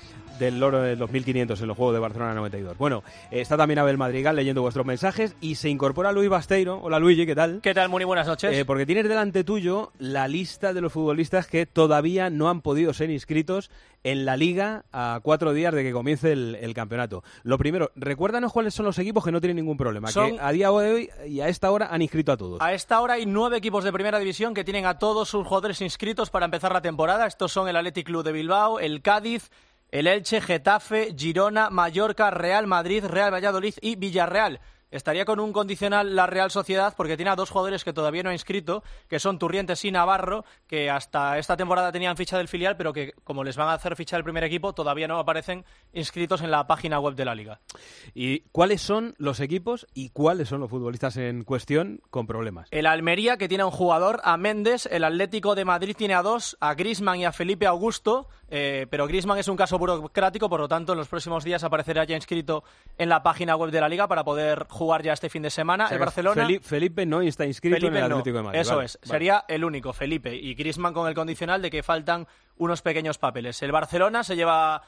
Speaker 3: del Loro del 2500 en los Juegos de Barcelona 92. Bueno, está también Abel Madrigal leyendo vuestros mensajes y se incorpora Luis Basteiro. Hola Luigi, ¿qué tal?
Speaker 22: ¿Qué tal? Muy buenas noches.
Speaker 3: Porque tienes delante tuyo la lista de los futbolistas que todavía no han podido ser inscritos en la Liga a 4 días de que comience el campeonato. Lo primero, recuérdanos cuáles son los equipos que no tienen ningún problema, que a día de hoy y a esta hora han inscrito a todos.
Speaker 22: A esta hora hay 9 equipos de Primera División que tienen a todos sus jugadores inscritos para empezar la temporada. Estos son el Athletic Club de Bilbao, el Cádiz, el Elche, Getafe, Girona, Mallorca, Real Madrid, Real Valladolid y Villarreal. Estaría con un condicional la Real Sociedad porque tiene a 2 jugadores que todavía no ha inscrito, que son Turrientes y Navarro, que hasta esta temporada tenían ficha del filial, pero que como les van a hacer ficha del primer equipo, todavía no aparecen inscritos en la página web de la Liga.
Speaker 3: ¿Y cuáles son los equipos y cuáles son los futbolistas en cuestión con problemas?
Speaker 22: El Almería, que tiene a un jugador, a Méndez. El Atlético de Madrid tiene a 2, a Griezmann y a Felipe Augusto, pero Griezmann es un caso burocrático, por lo tanto en los próximos días aparecerá ya inscrito en la página web de la Liga para poder jugar ya este fin de semana. O sea, el Barcelona...
Speaker 3: Felipe no está inscrito en el Atlético de Madrid.
Speaker 22: Eso es, sería el único, Felipe. Y Griezmann con el condicional de que faltan unos pequeños papeles. El Barcelona se lleva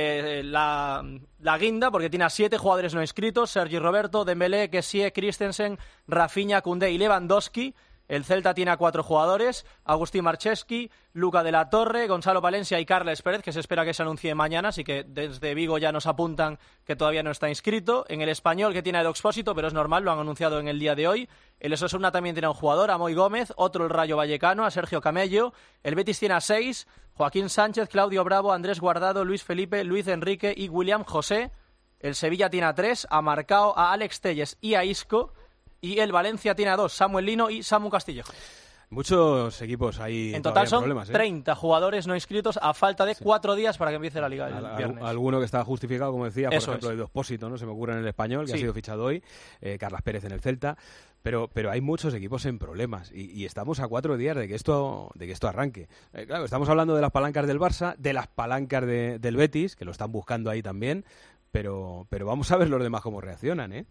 Speaker 22: la guinda porque tiene a 7 jugadores no inscritos: Sergi Roberto, Dembélé, Kessie, Christensen, Rafinha, Koundé y Lewandowski. El Celta tiene a 4 jugadores: Agustín Marcheski, Luca de la Torre, Gonzalo Palencia y Carles Pérez, que se espera que se anuncie mañana, así que desde Vigo ya nos apuntan que todavía no está inscrito. En el Español, que tiene a Edo Expósito, pero es normal, lo han anunciado en el día de hoy. El Osasuna también tiene a un jugador, a Moy Gómez, otro el Rayo Vallecano, a Sergio Camello. El Betis tiene a 6, Joaquín Sánchez, Claudio Bravo, Andrés Guardado, Luis Felipe, Luis Enrique y William José. El Sevilla tiene a 3, a Marcao, a Alex Telles y a Isco. Y el Valencia tiene a 2, Samuel Lino y Samu Castillejo.
Speaker 3: Muchos equipos ahí.
Speaker 22: En total son
Speaker 3: problemas,
Speaker 22: 30 jugadores no inscritos a falta de 4 días para que empiece la Liga el viernes.
Speaker 3: Alguno que está justificado, como decía, por ejemplo,
Speaker 22: es.
Speaker 3: Edo Expósito, ¿no? Se me ocurre en el Español, que ha sido fichado hoy, Carlas Pérez en el Celta, pero hay muchos equipos en problemas y estamos a 4 días de que esto arranque. Claro, estamos hablando de las palancas del Barça, de las palancas del Betis, que lo están buscando ahí también, pero vamos a ver los demás cómo reaccionan, ¿eh?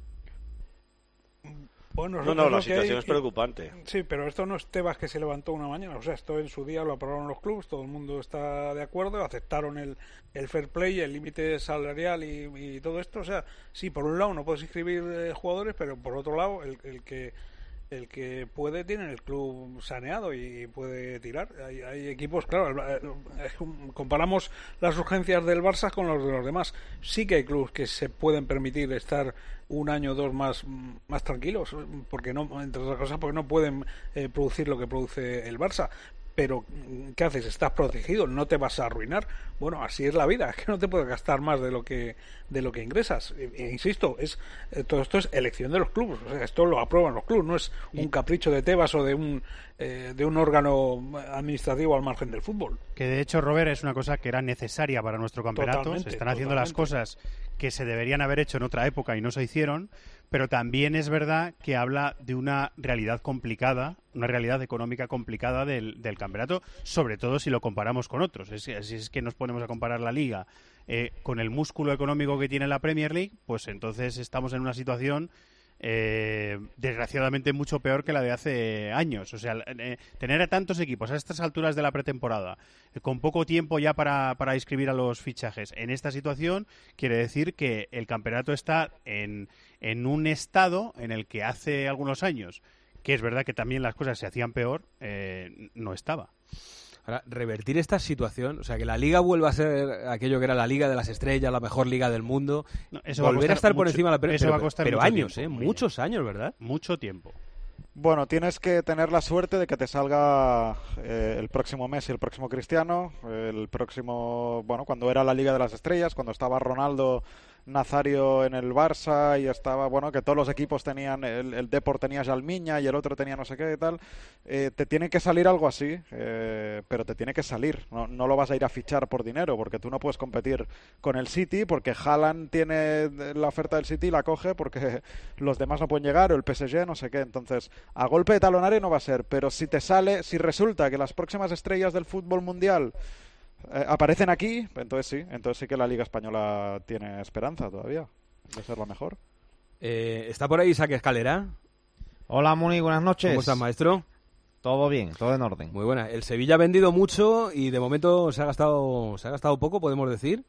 Speaker 7: Bueno,
Speaker 6: la situación es preocupante.
Speaker 7: Sí, pero esto no es Tebas que se levantó una mañana. O sea, esto en su día lo aprobaron los clubes, todo el mundo está de acuerdo, aceptaron el fair play, el límite salarial y todo esto. O sea, sí, por un lado no puedes inscribir jugadores, pero por otro lado el que puede tiene el club saneado y puede tirar. Hay equipos, claro, comparamos las urgencias del Barça con los de los demás. Sí que hay clubes que se pueden permitir estar un año o dos más tranquilos, porque no, entre otras cosas, porque no pueden producir lo que produce el Barça. pero ¿qué haces? Estás protegido, no te vas a arruinar. Bueno, así es la vida, es que no te puedes gastar más de lo que ingresas. Insisto, todo esto es elección de los clubes, o sea, esto lo aprueban los clubes, no es un capricho de Tebas o de un órgano administrativo al margen del fútbol.
Speaker 5: Que de hecho, Robert, es una cosa que era necesaria para nuestro campeonato.
Speaker 7: Totalmente,
Speaker 5: se están haciendo las cosas que se deberían haber hecho en otra época y no se hicieron, pero también es verdad que habla de una realidad complicada, una realidad económica complicada del campeonato, sobre todo si lo comparamos con otros. Si es que nos ponemos a comparar la Liga con el músculo económico que tiene la Premier League, pues entonces estamos en una situación desgraciadamente mucho peor que la de hace años. O sea, tener a tantos equipos a estas alturas de la pretemporada, con poco tiempo ya para inscribir a los fichajes, en esta situación quiere decir que el campeonato está en un estado en el que hace algunos años, que es verdad que también las cosas se hacían peor, no estaba.
Speaker 3: Ahora, revertir esta situación, o sea, que la Liga vuelva a ser aquello que era la Liga de las Estrellas, la mejor Liga del mundo, volver a estar por encima de la Premier, pero años, muchos años, ¿verdad?
Speaker 5: Mucho tiempo.
Speaker 4: Bueno, tienes que tener la suerte de que te salga el próximo Messi, el próximo Cristiano, el próximo, bueno, cuando era la Liga de las Estrellas, cuando estaba Ronaldo Nazario en el Barça y estaba, bueno, que todos los equipos tenían, el Depor tenía Jalmiña y el otro tenía no sé qué y tal, te tiene que salir algo así, pero te tiene que salir, no lo vas a ir a fichar por dinero, porque tú no puedes competir con el City, porque Haaland tiene la oferta del City y la coge porque los demás no pueden llegar, o el PSG, no sé qué, entonces a golpe de talonario no va a ser, pero si resulta que las próximas estrellas del fútbol mundial aparecen aquí, entonces sí que la Liga Española tiene esperanza todavía de ser la mejor.
Speaker 3: ¿Está por ahí Isaac Escalera?
Speaker 21: Hola, Muni, buenas noches.
Speaker 3: ¿Cómo estás, maestro?
Speaker 21: Todo bien, todo en orden.
Speaker 3: Muy buena. El Sevilla ha vendido mucho y de momento se ha gastado poco, podemos decir.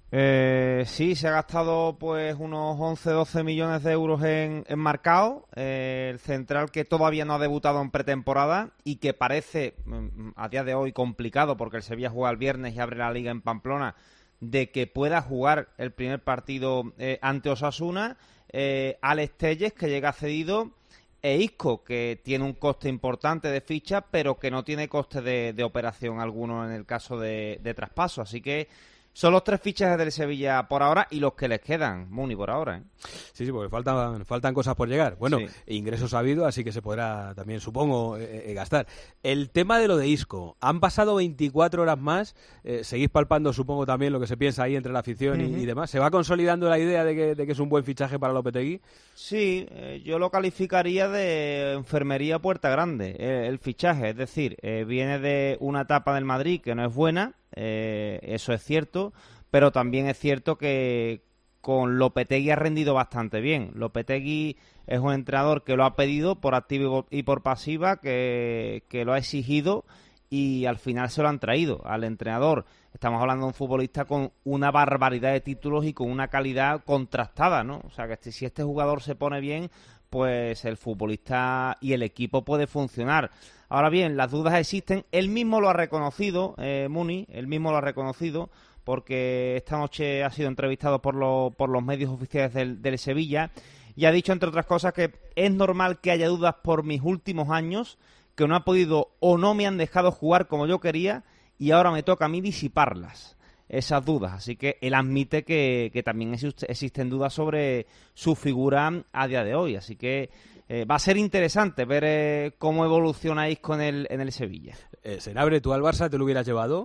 Speaker 21: Sí, se ha gastado pues unos 11-12 millones de euros en marcado. El central que todavía no ha debutado en pretemporada y que parece a día de hoy complicado porque el Sevilla juega el viernes y abre la Liga en Pamplona, de que pueda jugar el primer partido ante Osasuna. Alex Telles, que llega cedido, e Isco, que tiene un coste importante de ficha pero que no tiene coste de operación alguno en el caso de traspaso. Así que son los 3 fichajes del Sevilla por ahora y los que les quedan, Muni, por ahora, ¿eh?
Speaker 3: Sí, porque faltan cosas por llegar. Bueno,
Speaker 21: sí.
Speaker 3: Ingresos ha habido, así que se podrá también, supongo, gastar. El tema de lo de Isco, han pasado 24 horas más, seguís palpando, supongo, también lo que se piensa ahí entre la afición y demás. ¿Se va consolidando la idea de que es un buen fichaje para Lopetegui?
Speaker 21: Sí, yo lo calificaría de enfermería puerta grande, el fichaje. Es decir, viene de una etapa del Madrid que no es buena, eso es cierto, pero también es cierto que con Lopetegui ha rendido bastante bien. Lopetegui es un entrenador que lo ha pedido por activa y por pasiva, que lo ha exigido y al final se lo han traído al entrenador. Estamos hablando de un futbolista con una barbaridad de títulos y con una calidad contrastada, ¿no? O sea, que si este jugador se pone bien, pues el futbolista y el equipo puede funcionar. Ahora bien, las dudas existen. Él mismo lo ha reconocido, Muni, él mismo lo ha reconocido, porque esta noche ha sido entrevistado por los medios oficiales del Sevilla y ha dicho, entre otras cosas, que es normal que haya dudas por mis últimos años, que no ha podido o no me han dejado jugar como yo quería y ahora me toca a mí disiparlas, esas dudas. Así que él admite que también existen dudas sobre su figura a día de hoy. Así que va a ser interesante ver cómo evoluciona Isco en el Sevilla.
Speaker 3: Senabre, ¿tú al Barça te lo hubieras llevado?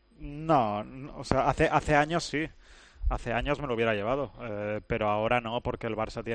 Speaker 4: No, o sea, hace años sí. Hace años me lo hubiera llevado, pero ahora no, porque el Barça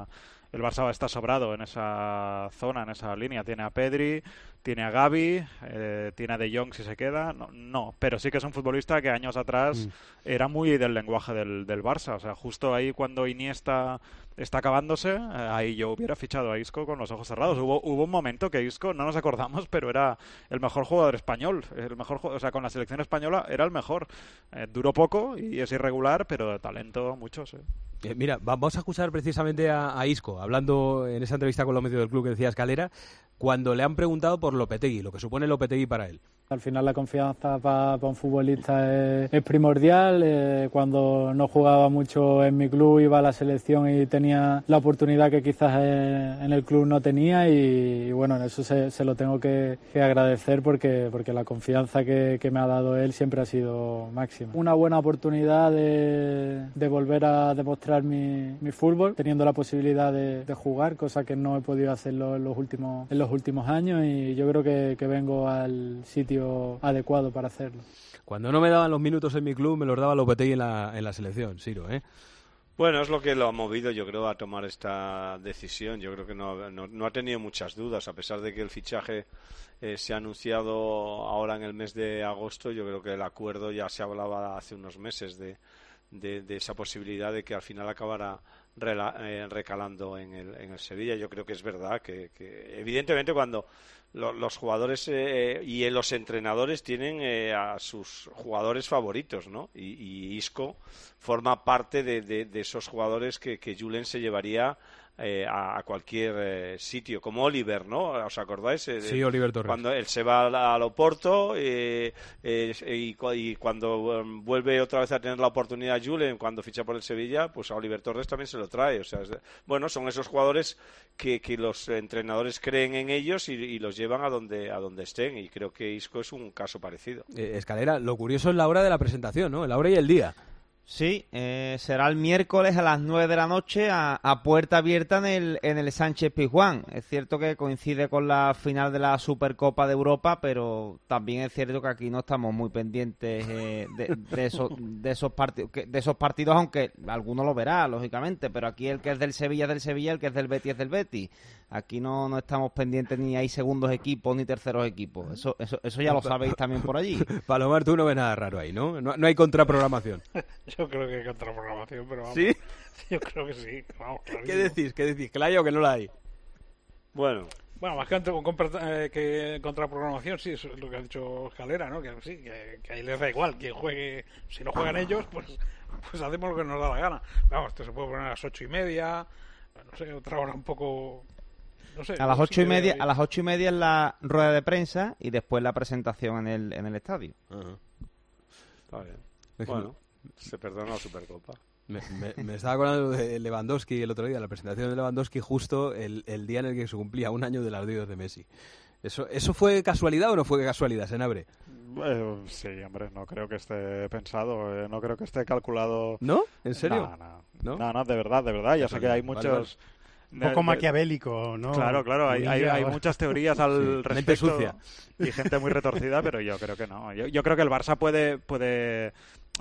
Speaker 4: está sobrado en esa zona, en esa línea. Tiene a Pedri, tiene a Gavi, tiene a De Jong si se queda. No, pero sí que es un futbolista que años atrás era muy del lenguaje del Barça. O sea, justo ahí cuando Iniesta está acabándose, ahí yo hubiera fichado a Isco con los ojos cerrados. Hubo un momento que Isco, no nos acordamos, pero era el mejor jugador español. O sea, con la selección española era el mejor. Duró poco y es irregular, pero de talento mucho, sí.
Speaker 3: Mira, vamos a escuchar precisamente a Isco, hablando en esa entrevista con los medios del club que decía Escalera, cuando le han preguntado por Lopetegui, lo que supone Lopetegui para él.
Speaker 8: Al final la confianza para un futbolista es primordial. Cuando no jugaba mucho en mi club iba a la selección y tenía la oportunidad que quizás en el club no tenía y bueno, en eso se lo tengo que agradecer porque la confianza que me ha dado él siempre ha sido máxima. Una buena oportunidad de volver a demostrar mi fútbol, teniendo la posibilidad de jugar, cosa que no he podido hacerlo en los últimos años y yo creo que vengo al sitio adecuado para hacerlo.
Speaker 3: Cuando no me daban los minutos en mi club, me los daba Lopetegui en la selección, Siro, ¿eh?
Speaker 6: Bueno, es lo que lo ha movido, yo creo, a tomar esta decisión. Yo creo que no ha tenido muchas dudas, a pesar de que el fichaje se ha anunciado ahora en el mes de agosto. Yo creo que el acuerdo ya se hablaba hace unos meses de esa posibilidad de que al final acabara recalando en el Sevilla. Yo creo que es verdad que evidentemente cuando los jugadores y los entrenadores tienen a sus jugadores favoritos, ¿no? Y Isco forma parte de esos jugadores que Julen se llevaría a cualquier sitio, como Oliver, ¿no? ¿Os acordáis?
Speaker 3: Sí, Oliver Torres.
Speaker 6: Cuando él se va al Oporto y cuando vuelve otra vez a tener la oportunidad Julen, cuando ficha por el Sevilla, pues a Oliver Torres también se lo trae. O sea, bueno, son esos jugadores que los entrenadores creen en ellos y los llevan a donde estén, y creo que Isco es un caso parecido.
Speaker 3: Escalera, lo curioso es la hora de la presentación, ¿no? La hora y el día.
Speaker 21: Sí, será el miércoles a las 9 de la noche a puerta abierta en el Sánchez Pizjuán. Es cierto que coincide con la final de la Supercopa de Europa, pero también es cierto que aquí no estamos muy pendientes de esos partidos, aunque alguno lo verá, lógicamente, pero aquí el que es del Sevilla es del Sevilla, el que es del Betis es del Betis. Aquí no estamos pendientes ni hay segundos equipos ni terceros equipos. Eso ya lo sabéis también por allí.
Speaker 3: Palomar, tú no ves nada raro ahí, ¿no? No hay contraprogramación.
Speaker 7: Yo creo que hay contraprogramación, pero vamos.
Speaker 3: ¿Sí?
Speaker 7: Yo creo que sí. Vamos,
Speaker 3: ¿Qué decís? ¿Que la hay o que no la hay?
Speaker 6: Bueno,
Speaker 7: más que contraprogramación, sí, eso es lo que ha dicho Escalera, ¿no? Que sí, que ahí les da igual quien juegue. Si no juegan ellos, pues hacemos lo que nos da la gana. Vamos, esto se puede poner a las 8:30, no sé, otra hora un poco... No sé,
Speaker 21: a las 8:30 es la rueda de prensa y después la presentación en el estadio.
Speaker 6: Uh-huh. Está bien. Bueno, se perdona la Supercopa.
Speaker 3: Me estaba acordando de Lewandowski el otro día, la presentación de Lewandowski justo el día en el que se cumplía un año del adiós de Messi. ¿Eso fue casualidad o no fue casualidad, Senabre?
Speaker 4: Sí, hombre, no creo que esté pensado, no creo que esté calculado.
Speaker 3: ¿No? ¿En serio?
Speaker 4: No, de verdad. Ya sé que hay muchos...
Speaker 5: Un poco maquiavélico, ¿no?
Speaker 4: Claro, hay muchas teorías al respecto
Speaker 3: sucia.
Speaker 4: Y gente muy retorcida, pero yo creo que no. Yo creo que el Barça puede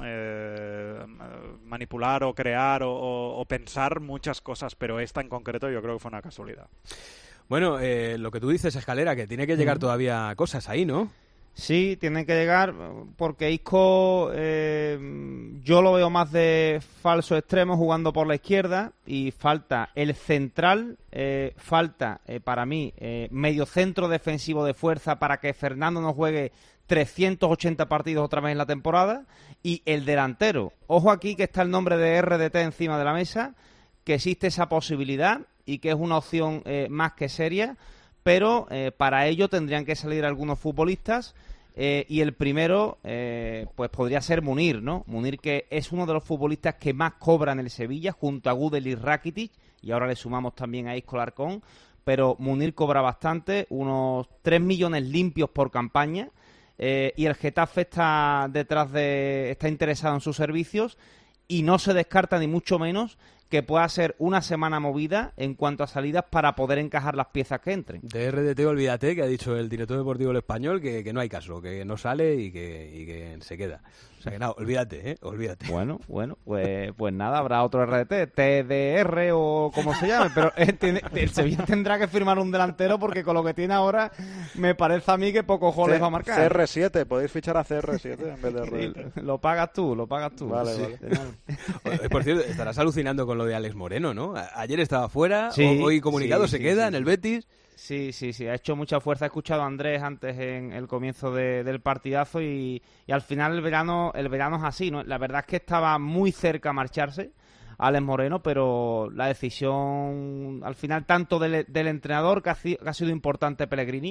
Speaker 4: manipular o crear o pensar muchas cosas, pero esta en concreto yo creo que fue una casualidad.
Speaker 3: Bueno, lo que tú dices, Escalera, que tiene que llegar todavía cosas ahí, ¿no?
Speaker 21: Sí, tienen que llegar porque Isco yo lo veo más de falso extremo jugando por la izquierda y falta el central, falta para mí medio centro defensivo de fuerza para que Fernando no juegue 380 partidos otra vez en la temporada y el delantero. Ojo aquí que está el nombre de RDT encima de la mesa, que existe esa posibilidad y que es una opción más que seria, pero para ello tendrían que salir algunos futbolistas y el primero pues podría ser Munir, ¿no? Munir, que es uno de los futbolistas que más cobra en el Sevilla junto a Gudel y Rakitic, y ahora le sumamos también a Isco Larcón, pero Munir cobra bastante, unos 3 millones limpios por campaña, y el Getafe está interesado en sus servicios y no se descarta ni mucho menos que pueda ser una semana movida en cuanto a salidas para poder encajar las piezas que entren.
Speaker 3: De RDT olvídate, que ha dicho el director deportivo del Español que no hay caso, que no sale y que se queda. O sea que nada, olvídate.
Speaker 21: Bueno, pues nada, habrá otro RDT, TDR o como se llame, pero el Sevilla tendrá que firmar un delantero porque con lo que tiene ahora me parece a mí que pocos goles va a marcar.
Speaker 4: CR7, podéis fichar a CR7 en vez de RDT.
Speaker 21: Lo pagas tú.
Speaker 4: Vale,
Speaker 21: sí.
Speaker 4: Vale.
Speaker 3: Por cierto, estarás alucinando con lo de Alex Moreno, ¿no? Ayer estaba fuera,
Speaker 21: sí,
Speaker 3: hoy comunicado se queda en el Betis.
Speaker 21: Sí, ha hecho mucha fuerza. He escuchado a Andrés antes en el comienzo del partidazo y al final el verano es así, ¿no? La verdad es que estaba muy cerca a marcharse Alex Moreno, pero la decisión al final tanto del entrenador, que ha sido importante Pellegrini,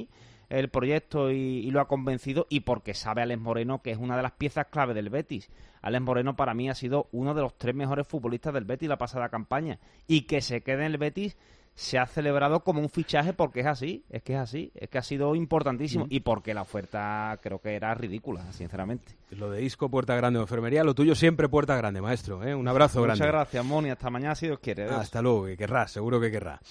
Speaker 21: el proyecto y lo ha convencido, y porque sabe Alex Moreno que es una de las piezas clave del Betis. Alex Moreno para mí ha sido uno de los 3 mejores futbolistas del Betis la pasada campaña, y que se quede en el Betis se ha celebrado como un fichaje porque es que ha sido importantísimo, y porque la oferta creo que era ridícula, sinceramente.
Speaker 3: Lo de Isco, puerta grande o enfermería, lo tuyo siempre puerta grande, maestro, ¿eh? Un abrazo grande.
Speaker 21: Muchas gracias, Moni, hasta mañana si Dios quiere.
Speaker 3: Hasta luego, que querrá, seguro que querrá.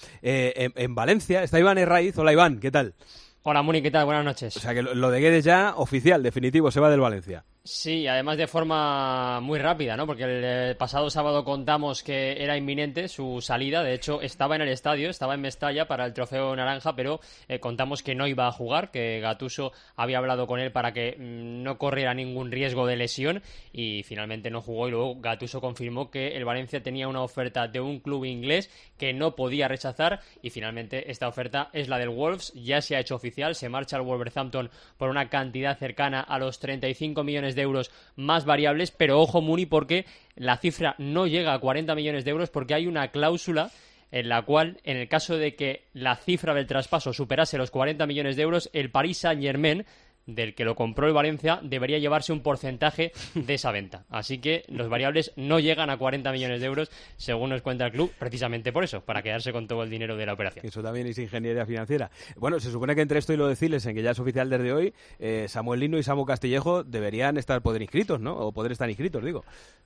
Speaker 3: En Valencia está Iván Herraiz. Hola Iván, ¿qué tal?
Speaker 9: Hola Moni, ¿qué tal? Buenas noches.
Speaker 3: O sea que lo de Guedes ya oficial, definitivo, se va del Valencia.
Speaker 9: Sí, además de forma muy rápida, ¿no? Porque el pasado sábado contamos que era inminente su salida. De hecho, estaba en el estadio, estaba en Mestalla para el Trofeo Naranja, pero contamos que no iba a jugar, que Gattuso había hablado con él para que no corriera ningún riesgo de lesión, y finalmente no jugó. Y luego Gattuso confirmó que el Valencia tenía una oferta de un club inglés que no podía rechazar, y finalmente esta oferta es la del Wolves. Ya se ha hecho oficial, se marcha al Wolverhampton por una cantidad cercana a los 35 millones de euros más variables, pero ojo Muni, porque la cifra no llega a 40 millones de euros, porque hay una cláusula en la cual, en el caso de que la cifra del traspaso superase los 40 millones de euros, el Paris Saint-Germain, del que lo compró el Valencia, debería llevarse un porcentaje de esa venta. Así que los variables no llegan a 40 millones de euros, según nos cuenta el club, precisamente por eso, para quedarse con todo el dinero de la operación.
Speaker 3: Eso también es ingeniería financiera. Bueno, se supone que entre esto y lo de Cilesen, que ya es oficial desde hoy, Samuel Lino y Samu Castillejo deberían poder inscritos, ¿no? O poder estar inscritos, digo.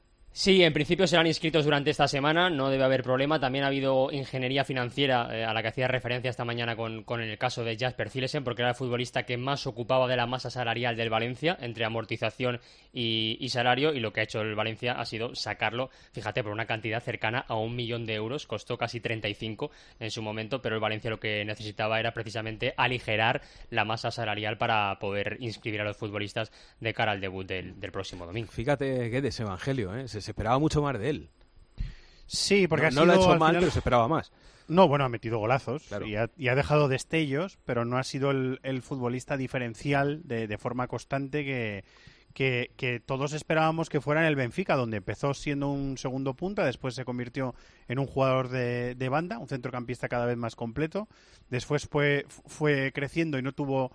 Speaker 9: Sí, en principio serán inscritos durante esta semana, no debe haber problema. También ha habido ingeniería financiera a la que hacía referencia esta mañana con el caso de Jasper Cilesen, porque era el futbolista que más ocupaba de la masa salarial del Valencia, entre amortización y salario, y lo que ha hecho el Valencia ha sido sacarlo, fíjate, por una cantidad cercana a 1 millón de euros, costó casi 35 en su momento, pero el Valencia lo que necesitaba era precisamente aligerar la masa salarial para poder inscribir a los futbolistas de cara al debut del próximo domingo.
Speaker 3: Fíjate que de ese evangelio, se esperaba mucho más de él.
Speaker 5: Sí, porque
Speaker 3: no lo ha hecho mal, pero se esperaba más.
Speaker 5: No, bueno, ha metido golazos,
Speaker 3: claro,
Speaker 5: y ha dejado destellos, pero no ha sido el futbolista diferencial de forma constante que todos esperábamos que fuera en el Benfica, donde empezó siendo un segundo punta, después se convirtió en un jugador de banda, un centrocampista cada vez más completo. Después fue creciendo y no tuvo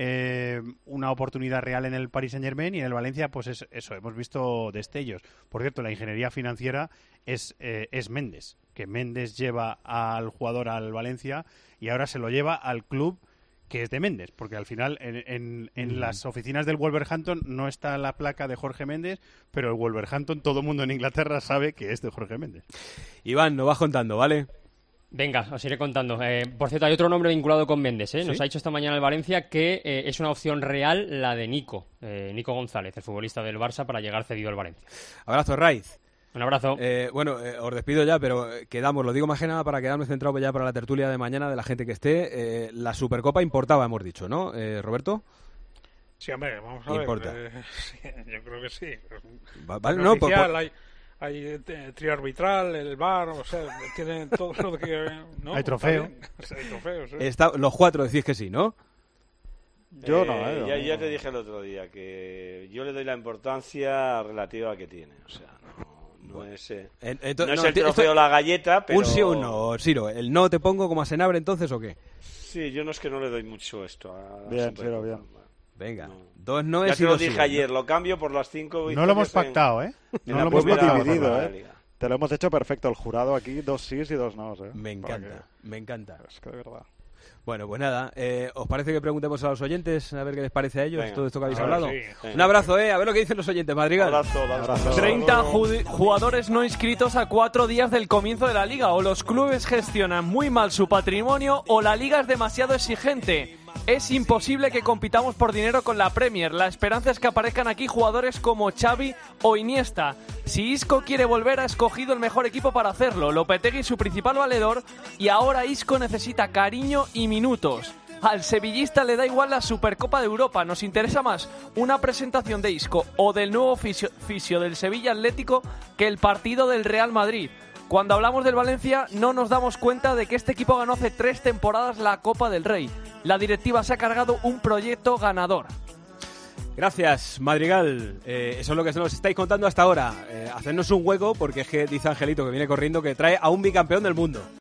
Speaker 5: una oportunidad real en el Paris Saint-Germain, y en el Valencia, pues eso, hemos visto destellos. Por cierto, la ingeniería financiera es Méndez, que Méndez lleva al jugador al Valencia y ahora se lo lleva al club que es de Méndez, porque al final en las oficinas del Wolverhampton no está la placa de Jorge Méndez, pero el Wolverhampton, todo el mundo en Inglaterra sabe que es de Jorge Méndez.
Speaker 3: Iván, nos vas contando, ¿vale?
Speaker 9: Venga, os iré contando. Por cierto, hay otro nombre vinculado con Méndez, ¿eh?
Speaker 3: ¿Sí?
Speaker 9: Nos ha dicho esta mañana el Valencia que es una opción real la de Nico González, el futbolista del Barça, para llegar cedido al Valencia.
Speaker 3: Abrazo, Raiz.
Speaker 9: Un abrazo.
Speaker 3: Os despido ya, pero quedamos, lo digo más que nada para quedarme centrado ya para la tertulia de mañana de la gente que esté. La Supercopa importaba, hemos dicho, ¿no, Roberto?
Speaker 7: Sí, hombre, vamos a
Speaker 3: Importa.
Speaker 7: ver. Sí, yo creo que sí.
Speaker 3: Vale, no,
Speaker 7: oficial, hay triarbitral, el VAR, o sea, tienen todo lo que... ¿no?
Speaker 5: Hay trofeo.
Speaker 7: Hay trofeos,
Speaker 3: Los 4 decís que sí, ¿no?
Speaker 4: Yo no,
Speaker 6: ya te dije el otro día que yo le doy la importancia relativa que tiene. O sea, no es el trofeo la galleta, pero...
Speaker 3: Un sí o un no, Siro. ¿El no te pongo como a Senabre entonces o qué?
Speaker 6: Sí, yo no es que no le doy mucho esto a
Speaker 4: Bien, Siro, bien.
Speaker 3: Venga, 2 no es
Speaker 6: ya te lo dije ayer, lo cambio por las 5
Speaker 5: No lo hemos pactado, ¿eh?
Speaker 4: No lo hemos dividido, ¿eh? Te lo hemos hecho perfecto, el jurado aquí, 2 sís y 2 no, ¿eh?
Speaker 3: Me encanta.
Speaker 4: Es que de verdad.
Speaker 3: Bueno, pues nada, ¿os parece que preguntemos a los oyentes a ver qué les parece a ellos?
Speaker 6: Venga,
Speaker 3: todo esto que habéis hablado.
Speaker 6: Sí.
Speaker 3: Un abrazo, a ver lo que dicen los oyentes, Madrigal.
Speaker 6: Abrazo.
Speaker 22: 30 jugadores no inscritos a 4 días del comienzo de la liga. O los clubes gestionan muy mal su patrimonio o la liga es demasiado exigente. Es imposible que compitamos por dinero con la Premier. La esperanza es que aparezcan aquí jugadores como Xavi o Iniesta. Si Isco quiere volver, ha escogido el mejor equipo para hacerlo. Lopetegui su principal valedor y ahora Isco necesita cariño y minutos. Al sevillista le da igual la Supercopa de Europa. Nos interesa más una presentación de Isco o del nuevo fisio del Sevilla Atlético que el partido del Real Madrid. Cuando hablamos del Valencia no nos damos cuenta de que este equipo ganó hace 3 temporadas la Copa del Rey. La directiva se ha cargado un proyecto ganador.
Speaker 3: Gracias, Madrigal. Eso es lo que nos estáis contando hasta ahora. Hacernos un hueco, porque es que dice Angelito, que viene corriendo, que trae a un bicampeón del mundo.